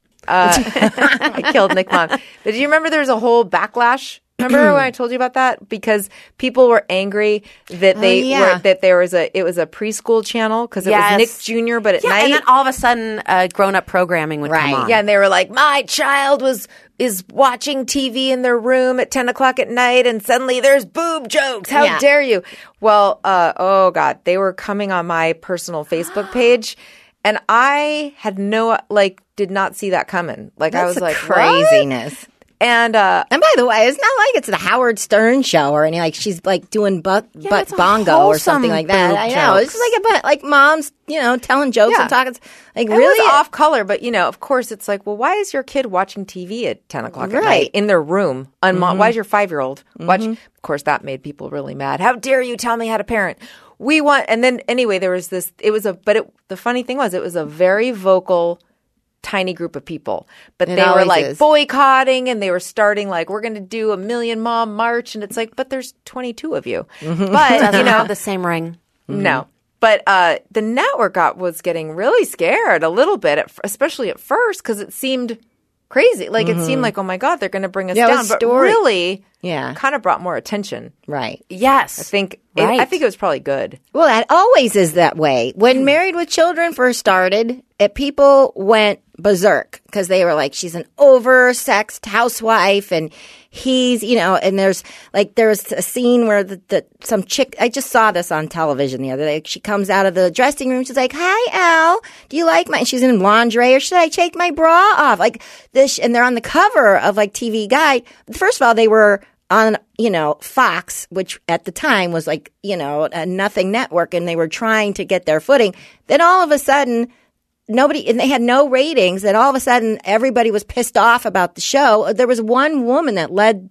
I killed Nick Mom. But do you remember there was a whole backlash? Remember when I told you about that? Because people were angry that they yeah. that it was a preschool channel because it Yes. was Nick Jr. But at Yeah, night, and then all of a sudden, grown-up programming would Right. come on. yeah, and they were like, "My child is watching TV in their room at 10 o'clock at night, and suddenly there's boob jokes. How Yeah. dare you?" Well, oh God, they were coming on my personal Facebook page, and I had did not see that coming. Like I That's was like, craziness. "What?" And And by the way, it's not like it's the Howard Stern show or anything. Like she's like doing butt it's a bongo or wholesome something like that. boob I know it's jokes. just like moms, you know, telling jokes Yeah. and talking. Like it really was off color, but you know, of course, it's like, well, why is your kid watching TV at 10 o'clock at Right. night in their room? Why is your 5-year-old watching? Of course, that made people really mad. How dare you tell me how to parent? We want, and then anyway, there was this. The funny thing was, it was a very vocal, tiny group of people, but It they were always like is. boycotting, and they were starting like, we're going to do a Million Mom March, and it's like, but there's 22 of you, but Doesn't you know, have the same ring. no. But the network was getting really scared a little bit, especially at first, because it seemed crazy. Like it seemed like, oh my God, they're going to bring us Yeah, it down. was But story. really, Yeah. kind of brought more attention. right. Yes, I think Right. I think it was probably good. Well, that always is that way. When Married with Children first started, people went berserk because they were like, she's an oversexed housewife, and he's, you know, and there's a scene where some chick, I just saw this on television the other day. She comes out of the dressing room. She's like, "Hi, Al. Do you like my?" And she's in lingerie, or should I take my bra off? Like this, and they're on the cover of like TV Guide. First of all, they were on, you know, Fox, which at the time was like, you know, a nothing network, and they were trying to get their footing. Then all of a sudden, and they had no ratings. Then all of a sudden, everybody was pissed off about the show. There was one woman that led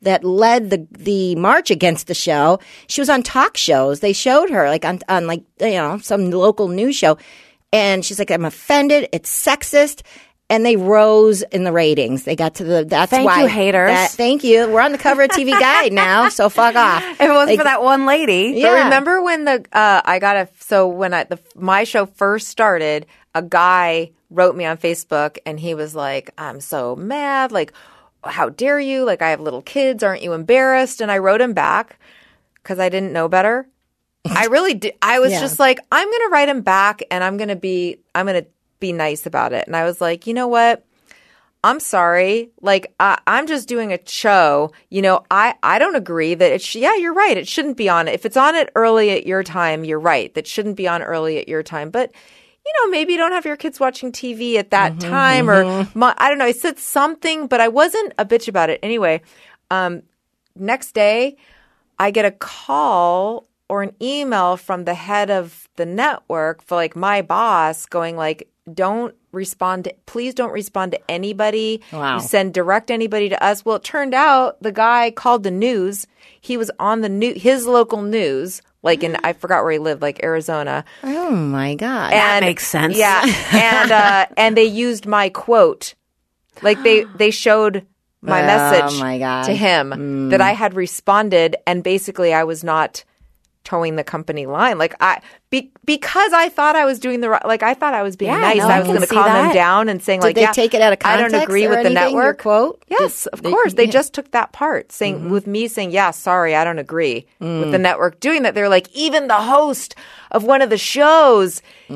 the march against the show. She was on talk shows. They showed her like on like, you know, some local news show, and she's like, "I'm offended. It's sexist." And they rose in the ratings. They got to that's Thank why. you, haters. Thank you. We're on the cover of TV Guide now, so fuck off. if it wasn't Like, for that one lady. Yeah. But remember when my show first started, a guy wrote me on Facebook and he was like, "I'm so mad. Like, how dare you? Like, I have little kids. Aren't you embarrassed?" And I wrote him back because I didn't know better. I really did. I was Yeah. just like, I'm going to write him back and I'm going to be nice about it. And I was like, you know what? I'm sorry. Like, I'm just doing a show. You know, I don't agree that yeah, you're right. It shouldn't be on. If it's on it early at your time, you're right. That shouldn't be on early at your time. But, you know, maybe you don't have your kids watching TV at that time or I don't know. I said something, but I wasn't a bitch about it. Anyway, next day I get a call or an email from the head of the network for like my boss going like, please don't respond to anybody. Wow. You send direct anybody to us. Well, it turned out the guy called the news. He was on his local news, like I forgot where he lived, like Arizona. Oh my God. That makes sense. Yeah. And they used my quote. Like they showed my message my God. to him that I had responded, and basically I was not towing the company line. Like because I thought I was doing the right, like I thought I was being Yeah, nice. no, I I was can going to see calm them that. down and saying Did like, they take it out of I context? don't agree or with the anything, your network. quote? Yes, of course. They just took that part, saying with me saying, "Yeah, sorry, I don't agree with the network doing that." They're like, even the host of one of the shows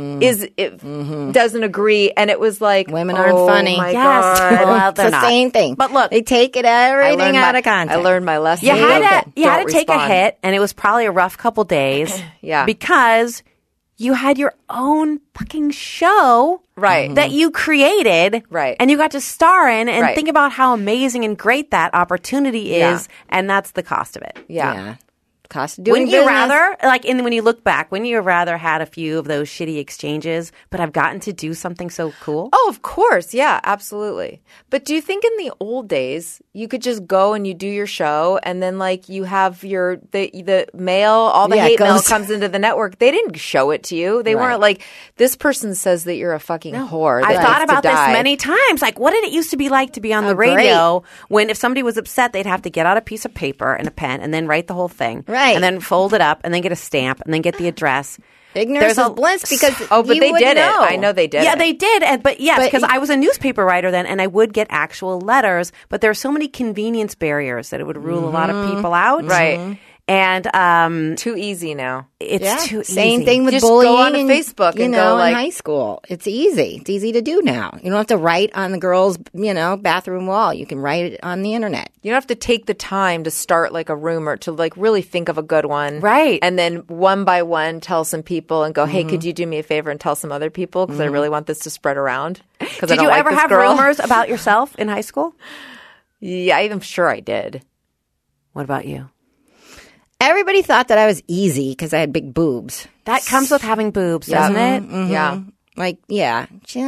doesn't agree, and it was like, Women aren't funny. My Yes. God. Well, It's they're the not. same thing. But look, they take it everything out of context. I learned my lesson. You had Don't- to don't take a respond. hit, and it was probably a rough couple days. Yeah. Because you had your own fucking show Right. that you created. Right. And you got to star in and Right. think about how amazing and great that opportunity is. Yeah. And that's the cost of it. Yeah. Cost of doing Wouldn't you business. rather, like, when you look back, wouldn't you have rather had a few of those shitty exchanges, but have gotten to do something so cool? Oh, of course. Yeah, absolutely. But do you think in the old days you could just go and you do your show and then like you have the mail, all the Yeah, it hate mail goes- comes into the network. They didn't show it to you. They weren't like, this person says that you're a fucking whore. I've that thought needs to about this die. many times. Like, what did it used to be like to be on the radio when if somebody was upset, they'd have to get out a piece of paper and a pen and then write the whole thing. Right. And then fold it up and then get a stamp and then get the address. Ignorance There's is bliss because Oh, but you they wouldn't did it. know. I know they did Yeah, it. they did. But yes, But- because I was a newspaper writer then and I would get actual letters, but there are so many convenience barriers that it would rule a lot of people out. Right. And Too easy now. it's Yeah, too same easy. thing with Just bullying. go on to and, Facebook you and know, go, like- in high school. It's easy. It's easy to do now. You don't have to write on the girls', bathroom wall. You can write it on the internet. You don't have to take the time to start like a rumor to like really think of a good one. Right. And then one by one tell some people and go, hey, could you do me a favor and tell some other people? Because I really want this to spread around. Because Did you ever have rumors about yourself in high school? Yeah, I'm sure I did. What about you? Everybody thought that I was easy because I had big boobs. That comes with having boobs, doesn't it? Yeah. Like, yeah, she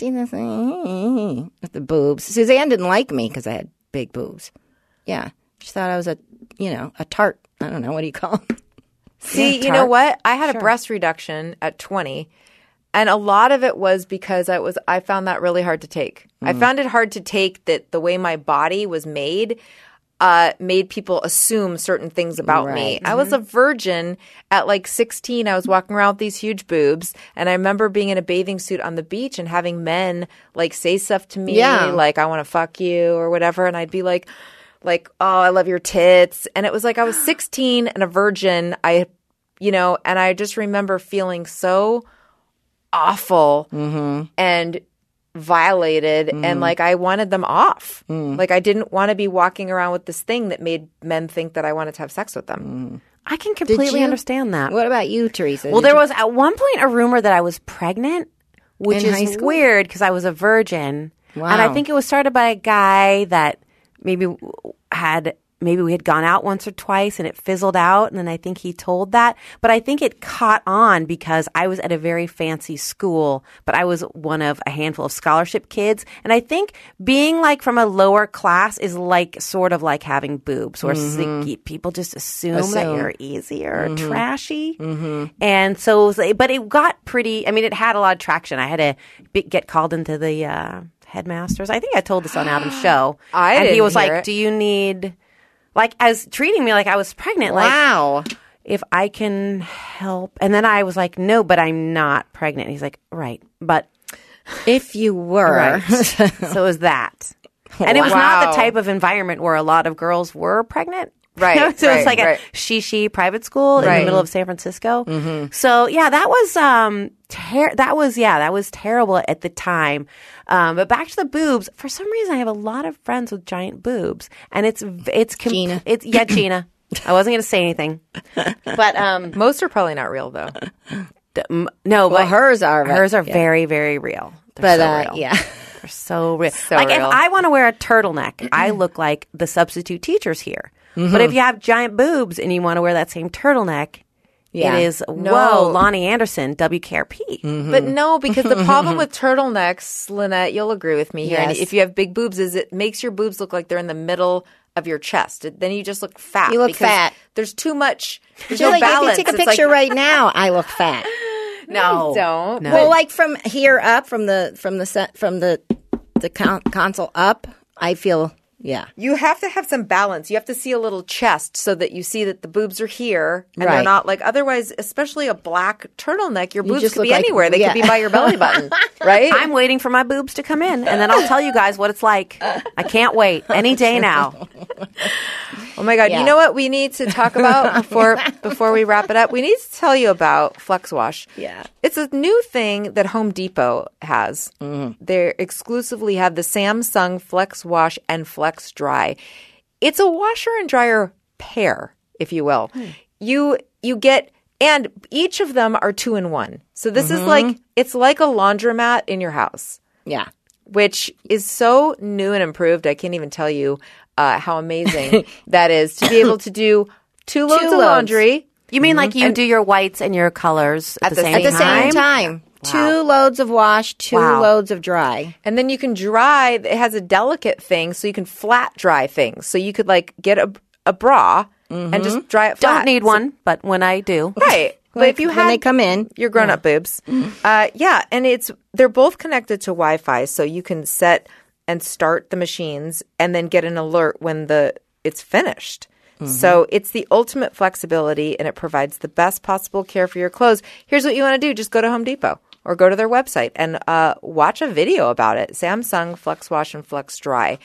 doesn't with the boobs. Suzanne didn't like me because I had big boobs. Yeah, she thought I was a tart. I don't know, what do you call them? See, you know what? I had a breast reduction at 20, and a lot of it was because I found that really hard to take. I found it hard to take that the way my body was made people assume certain things about me. I was a virgin at like 16. I was walking around with these huge boobs, and I remember being in a bathing suit on the beach and having men like say stuff to me, like I want to fuck you or whatever, and I'd be like, oh, I love your tits, and it was like I was 16 and a virgin. And I just remember feeling so awful and violated and like I wanted them off. Like I didn't want to be walking around with this thing that made men think that I wanted to have sex with them. I can completely you? understand that. What about you, Teresa? Well, Did there you- was at one point a rumor that I was pregnant, which In high is school? weird because I was a virgin. Wow. And I think it was started by a guy that maybe we had gone out once or twice and it fizzled out. And then I think he told that. But I think it caught on because I was at a very fancy school, but I was one of a handful of scholarship kids. And I think being like from a lower class is like sort of like having boobs or people just assume that you're easy or trashy. And so, it was, but it got pretty, I mean, it had a lot of traction. I had to get called into the headmasters. I think I told this on Adam's show. I and he didn't was hear like, it. do you need... Like, as treating me like I was pregnant. Wow. Like, if I can help. And then I was like, no, but I'm not pregnant. And he's like, right. But, If you were. right. So it was that. And it was not Wow. the type of environment where a lot of girls were pregnant. Right, So it was right, like right. a she private school in Right. the middle of San Francisco. So yeah, that was that was terrible at the time. But back to the boobs. For some reason, I have a lot of friends with giant boobs, and Gina. It's Gina. I wasn't going to say anything, but Most are probably not real though. no, Well, but hers are. very, very real. But They're so real. yeah. They're so real. So like real. if I want to wear a turtleneck, I look like the substitute teachers here. But if you have giant boobs and you want to wear that same turtleneck, Yeah. it is No. whoa, Lonnie Anderson, WKRP. But no, because the problem with turtlenecks, Lynette, you'll agree with me here. And Yes. if you have big boobs, is it makes your boobs look like they're in the middle of your chest. Then you just look fat. You look because fat. There's too much. There's Just no like balance. if you take a It's like- picture right now, I look fat. No, don't. No. Well, like from here up, from the console up, I feel Yeah. You have to have some balance. You have to see a little chest so that you see that the boobs are here and they're Right. not like otherwise, especially a black turtleneck, your boobs just could be look like- anywhere. They yeah. could be by your belly button, right? I'm waiting for my boobs to come in, and then I'll tell you guys what it's like. I can't wait. Any day now. Oh my God. Yeah. You know what we need to talk about before we wrap it up? We need to tell you about Flex Wash. Yeah. It's a new thing that Home Depot has. They exclusively have the Samsung Flex Wash and Flex Dry. It's a washer and dryer pair, if you will. You get, and each of them are 2-in-1. So this is like, it's like a laundromat in your house, Yeah. which is so new and improved. I can't even tell you how amazing that is to be able to do 2 loads of loads. laundry. You mean like you do your whites and your colors at the same At the time? same time. 2 loads of wash, 2 Wow. loads of dry. And then you can dry. It has a delicate thing, so you can flat dry things. So you could like get a bra and just dry it flat. Don't need one, but when I do. Right. But if you when had they come in, your grown-up boobs, yeah, and they're both connected to Wi-Fi, so you can set and start the machines and then get an alert when it's finished. So it's the ultimate flexibility, and it provides the best possible care for your clothes. Here's what you want to do: just go to Home Depot or go to their website and watch a video about it. Samsung Flex Wash and Flex Dry.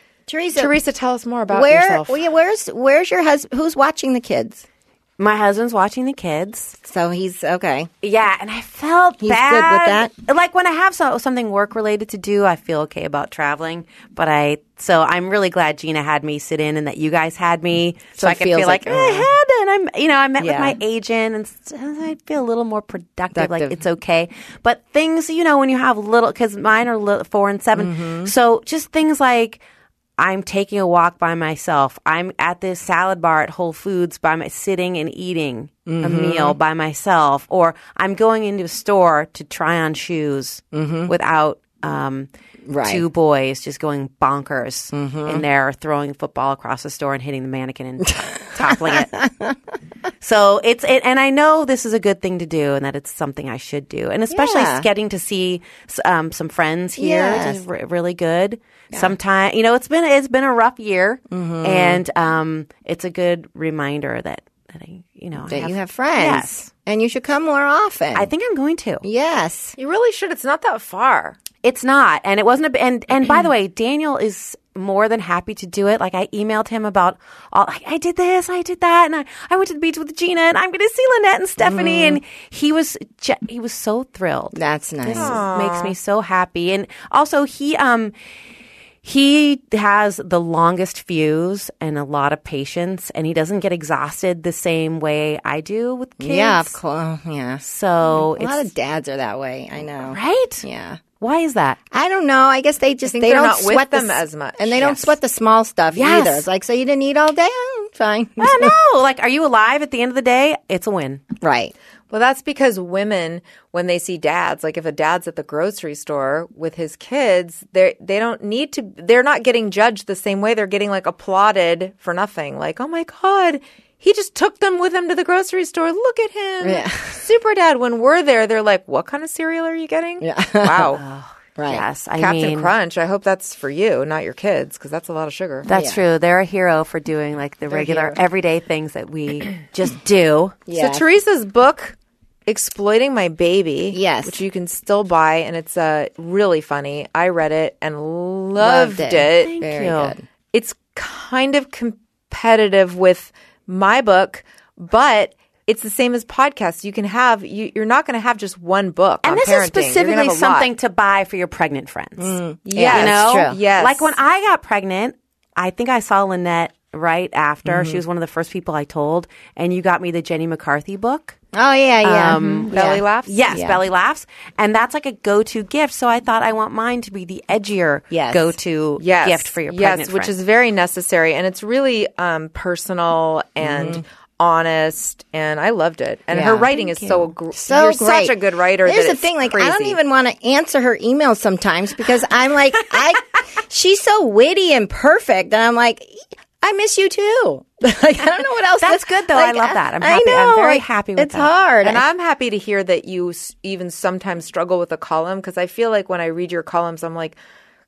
Teresa, tell us more about yourself. Where's your husband? Who's watching the kids? My husband's watching the kids. So he's okay. Yeah, and I felt He's bad. good with that? Like when I have something work related to do, I feel okay about traveling. But so I'm really glad Gina had me sit in and that you guys had me, so I it could feels feel like like, I had it. And I met with Yeah. my agent, and I feel a little more productive. Like Productive. it's okay. But things, when you have little, because mine are 4 and 7, so just things like, I'm taking a walk by myself. I'm at this salad bar at Whole Foods sitting and eating a meal by myself. Or I'm going into a store to try on shoes without Right. 2 boys just going bonkers in there, throwing a football across the store and hitting the mannequin and toppling it. So and I know this is a good thing to do and that it's something I should do. And especially Yeah. getting to see some friends here Yes. is really good. Sometimes, it's been a rough year, and it's a good reminder that That you have friends. Yes. And you should come more often. I think I'm going to. Yes. You really should. It's not that far. It's not, and it wasn't. And by the way, Daniel is more than happy to do it. Like I emailed him about I did this, I did that, and I went to the beach with Gina, and I'm going to see Lynette and Stephanie, and he was so thrilled. That's nice. This makes me so happy, and also he has the longest fuse and a lot of patience, and he doesn't get exhausted the same way I do with kids. Yeah, of course. Yeah. So A lot of dads are that way. I know. right. Yeah. Why is that? I don't know. I guess they just think they they're don't not with sweat them the, as much. and they don't Yes. sweat the small stuff Yes. either. It's like, so you didn't eat all day? Oh, fine. I know. Like, are you alive at the end of the day? It's a win. Right. Well, that's because women, when they see dads, like if a dad's at the grocery store with his kids, they don't need to, they're not getting judged the same way. They're getting like applauded for nothing. Like, oh my God, he just took them with him to the grocery store. Look at him. Yeah. Super dad. When we're there, they're like, what kind of cereal are you getting? Yeah. Wow. Right. Yes, I Captain mean, Crunch. I hope that's for you, not your kids, because that's a lot of sugar. that's true. They're a hero for doing like the regular, hero. everyday things that we just do. Yeah. So Teresa's book, Exploiting My Baby, Yes. which you can still buy, and it's really funny. I read it and loved it. Thank Very you. good. It's kind of competitive with my book, but it's the same as podcasts. You can have you're not going to have just one book And on this parenting. is You're gonna specifically have a lot. something to buy for your pregnant friends. Yes, you know? true. Yes. Like when I got pregnant, I think I saw Lynette right after. Mm-hmm. She was one of the first people I told. And you got me the Jenny McCarthy book. Oh, yeah, yeah. Belly Yeah. Laughs. Yes, Yeah. Belly Laughs. And that's like a go-to gift. So I thought I want mine to be the edgier Yes. go-to Yes. gift for your pregnant yes, which friend. is very necessary, and it's really personal and honest, and I loved it. And her Yeah. writing is so So you're great. such a good writer. Here's that the it's thing, like crazy. I don't even want to answer her emails sometimes because I'm like, she's so witty and perfect, and I'm like, I miss you too. Like I don't know what else. That's good, though. I love that. I'm happy. I know, I'm very like, happy with it's that. hard. And I'm happy to hear that you even sometimes struggle with a column, because I feel like when I read your columns, I'm like,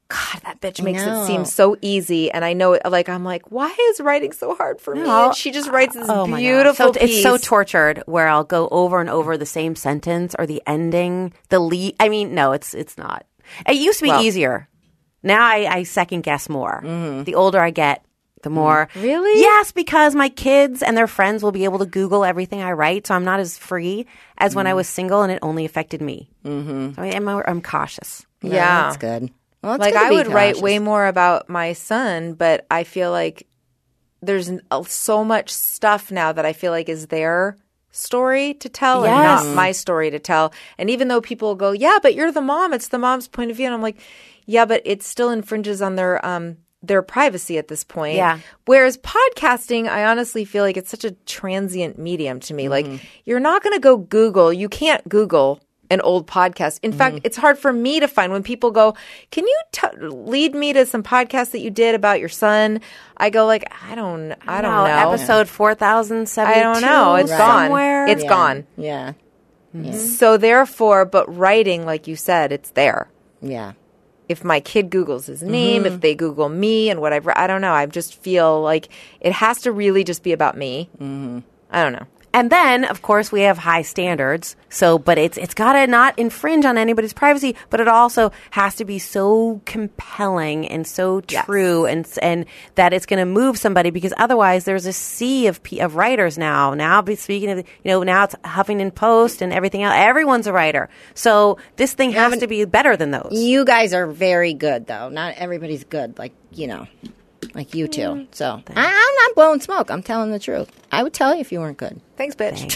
God, that bitch makes know. it seem so easy. And I know it, like, I'm like, why is writing so hard for me? And she just writes this Oh my God. beautiful So piece. it's so tortured where I'll go over and over the same sentence or the ending, the lead. I mean, no, it's not. It used to be easier. Now I second guess more. The older I get, the more. Really? Yes, because my kids and their friends will be able to Google everything I write, so I'm not as free as when I was single and it only affected me. So I'm cautious. No, Yeah. that's good. Well, it's Like, good to I be would write cautious. way more about my son, but I feel like there's so much stuff now that I feel like is their story to tell and Yes. not my story to tell. And even though people go, yeah, but you're the mom, it's the mom's point of view. And I'm like, yeah, but it still infringes on their privacy at this point. Yeah. Whereas podcasting, I honestly feel like it's such a transient medium to me. Like, you're not going to go Google. You can't Google an old podcast. In fact, it's hard for me to find when people go, can you lead me to some podcasts that you did about your son? I go like, I don't know. Episode 4072. I don't know. It's somewhere. gone. It's gone. Yeah. So therefore, but writing, like you said, it's there. Yeah. If my kid Googles his name, if they Google me and whatever, I don't know. I just feel like it has to really just be about me. I don't know. And then, of course, we have high standards. So, but it's got to not infringe on anybody's privacy, but it also has to be so compelling and so true, and that it's going to move somebody, because otherwise, there's a sea of writers now. Now, speaking of, now it's Huffington Post and everything else. Everyone's a writer. So this thing has to be better than those. You guys are very good, though. Not everybody's good, like you two. So I'm not blowing smoke. I'm telling the truth. I would tell you if you weren't good. Thanks, bitch.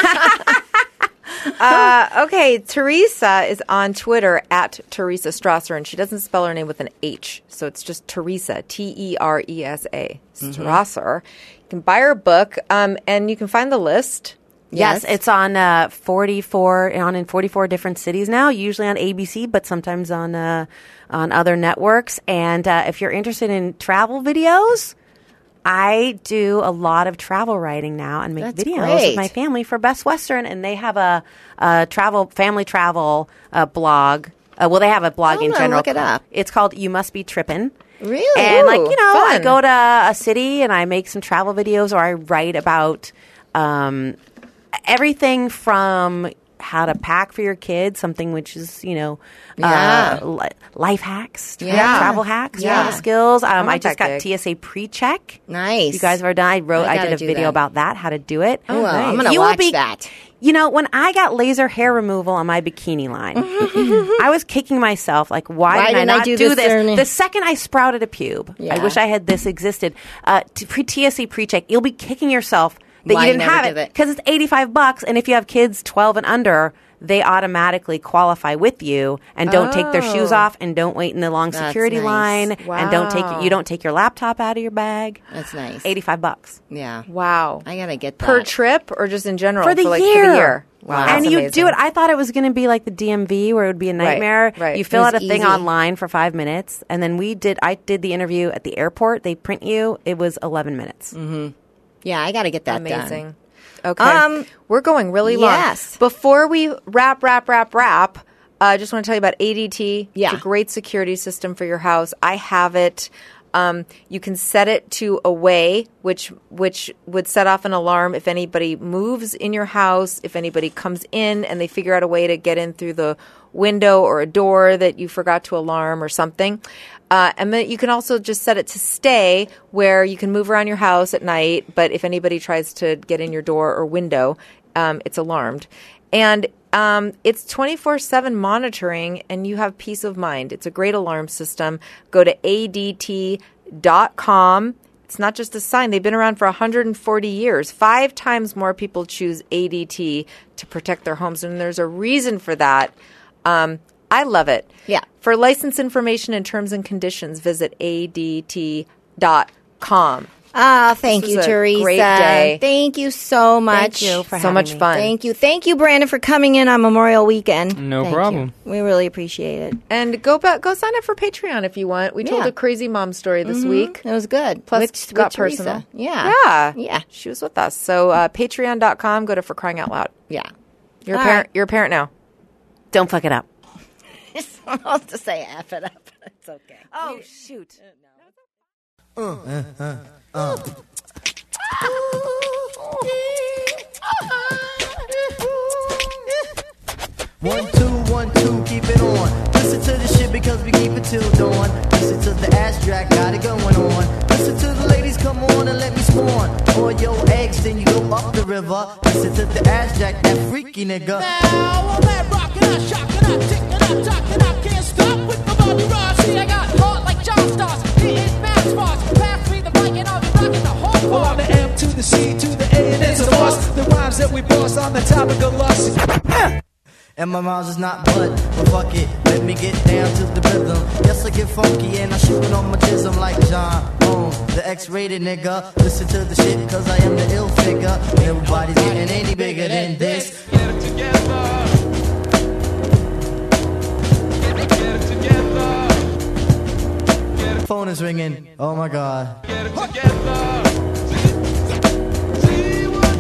Okay, Teresa is on Twitter at Teresa Strasser, and she doesn't spell her name with an H, so it's just Teresa, Teresa Strasser. You can buy her book, and you can find the list. Yes, it's on 44 in 44 different cities now. Usually on ABC, but sometimes on other networks. And if you're interested in travel videos, I do a lot of travel writing now and make That's videos great. with my family for Best Western, and they have a family travel blog. Well, they have a blog in no, general. look it up. It's called You Must Be Trippin'. Really? And Ooh, I fun. go to a city and I make some travel videos, or I write about everything from how to pack for your kids, something which is, life hacks, travel hacks, travel skills. I just got TSA pre-check. Nice. You guys have done. I gotta did a do video that. about that, how to do it. Oh, I'm going to You will watch be- that. When I got laser hair removal on my bikini line, I was kicking myself, like, why did I not do this? Ernie? The second I sprouted a pube, I Yeah. wish I had this existed. TSA pre-check, you'll be kicking yourself that Why you didn't never have did it, it? because it's $85, and if you have kids 12 and under, they automatically qualify with you and don't take their shoes off and don't wait in the long That's security nice. line and you don't take your laptop out of your bag. That's nice. $85 Yeah. Wow. I got to get that. Per trip or just in general? for the For year. the year. Wow. And that's you amazing. do it. I thought it was going to be like the DMV where it would be a nightmare. right. You fill It out a was thing easy. online for 5 minutes, and then I did the interview at the airport. They print you. It was 11 minutes. Yeah, I got to get that Amazing. done. Okay. We're going really long. yes. Before we wrap, I just want to tell you about ADT. Yeah. It's a great security system for your house. I have it. You can set it to away, which would set off an alarm if anybody moves in your house, if anybody comes in and they figure out a way to get in through the window or a door that you forgot to alarm or something. And then you can also just set it to stay, where you can move around your house at night, but if anybody tries to get in your door or window, it's alarmed. And it's 24/7 monitoring, and you have peace of mind. It's a great alarm system. Go to ADT.com. It's not just a sign. They've been around for 140 years. 5 times more people choose ADT to protect their homes, and there's a reason for that. I love it. Yeah. For license information and terms and conditions, visit ADT.com. Oh, thank This you, was a Teresa. great day. Thank you so much. Thank you for So having much me. fun. Thank you. Thank you, Brandon, for coming in on Memorial Weekend. No Thank problem. you. We really appreciate it. And go sign up for Patreon if you want. We told Yeah. a crazy mom story this week. It was good. Plus, with got Teresa. personal. Yeah. Yeah. Yeah. She was with us. So patreon.com, go to For Crying Out Loud. Yeah. You're a All parent. right. You're a parent now. Don't fuck it up. I'll have to say F it up. It's okay. Oh, shoot. One, two, keep it on. Listen to the shit because we keep it till dawn. Listen to the ass track, got it going on. Listen to the ladies, come on and let me spawn. Or your eggs, then you go up the river. Listen to the ass jack, that freaky nigga. Now I'm at rockin', I'm shockin', I'm tickin', I'm talkin', I can't stop with my body rock. See, I got heart like John Stars, hitting mass bars. Pass me the mic and I'll be rockin' the whole Well, bar. I'm the M to the C to the A and it's a must. The rhymes that we boss on the topic of lust. And my rhymes is not but fuck it, let me get down to the rhythm. Yes, I get funky and I shoot it on my jism like John Boone, the X-rated nigga. Listen to the shit cause I am the ill figure. Everybody's getting any bigger than this. Get it together. Get it together. Phone is ringing, oh my god. Get it together. See what's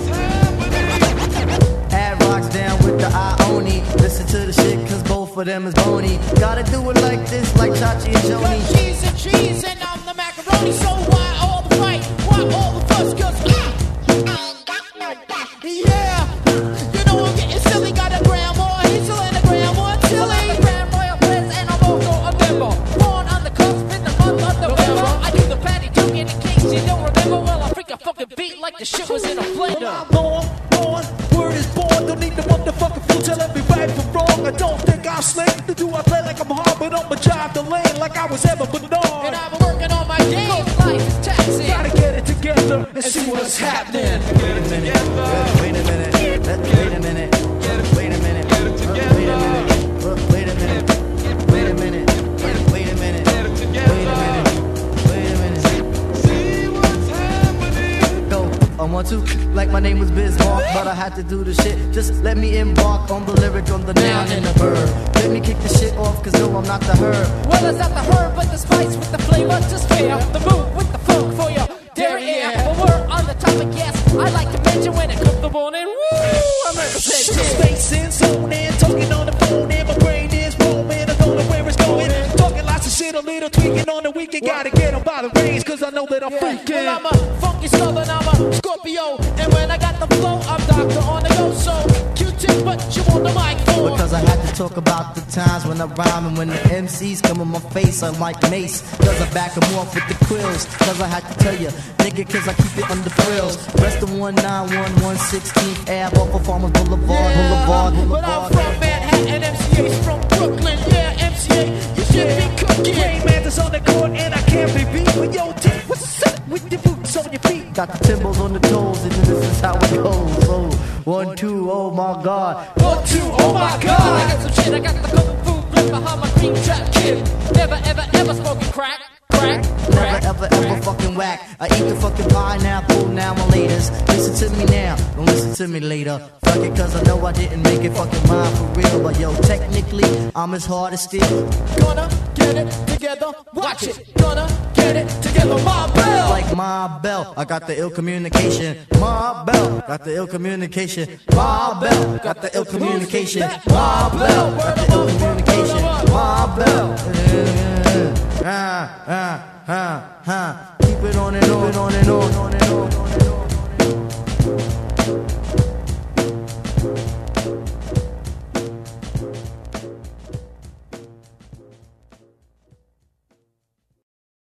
happening. Ad rocks down with the Ioni. Listen to the shit cause both of them is bony. Gotta do it like this, like Chachi and Joni. Got cheese and cheese and I'm the macaroni. So why all the fight? Why all the fuss? Cause I ain't got no back. Yeah, you know I'm getting silly. Got a grandma Hazel and a grandma Tilly. I'm the Grand Royal Prince and I'm also a member. Born on the cusp in the month of November. I do the patty duke in case you don't remember. Well, I freak a fucking beat like the shit was in a blender. I'm on, word is born. Don't need the motherfucking fool telling me right from wrong. I don't think I'm slick. Do I play like I'm hard, but I'ma drive the lane like I was ever Bernard. And I've been working on my game. Cause life is taxing. Gotta get it together and see what's happening. Get it together. Wait a minute, wait a minute, wait a minute, Get it together. wait a minute, wait a minute, wait a minute, wait a minute, Get it together. wait a minute. See what's happening. Go, I want to, like my name was Bismarck, but I had to do the shit. Just let me embark on the lyric, on the noun and the verb. Let me kick the shit off, cause no, I'm not the herb. Well, it's not the herb, but the spice with the flavor. Just fair the move with the funk for your derriere. But we're on the topic, yes. I like to mention when it comes to morning. Woo! I'm representing. Space in, zone in, talking on the phone, and my brain is roaming. I don't know where it's going. Talking lots of shit, a little tweaking on the weekend. Gotta get them by the reins, cause I know that I'm freaking. Well, I'm a funky southern, I'm a Scorpio. And when I got the flow, I'm Dr. on the go. So, Q-tip, but you on the mic for. Because I had to talk about the times when I rhyme and when the MCs come in my face, I'm like Mace. Cause I back them off with the quills. Cause I had to tell you, nigga, cause I keep it under frills. Rest of 191 116th Ave off of Farmers Boulevard, Boulevard. But I'm from Manhattan, MCA's from Brooklyn. Yeah, MCA, you should be cooking. Rain man is on the court and I can't be beat. But yo, Tip, what's up with the boots on your feet? Got the timbals on the toes, and this is how it goes. So, 1, 2, oh my god. 1, 2, oh my god. I got some shit, I got the kung fu flip behind my green trap kid. Never, ever, ever smoking crack. Never, ever, ever fucking whack. I eat the fucking pineapple now and laters. Listen to me now, don't listen to me later. Fuck it, cause I know I didn't make it fucking mine for real. But yo, technically, I'm as hard as steel. Gonna get it together, watch it. Gonna get it together, my bell. Like my bell, I got the ill communication. My bell, got the ill communication. My bell, got the ill communication. My bell, got the ill communication. My bell. Keep it on and on and on and on.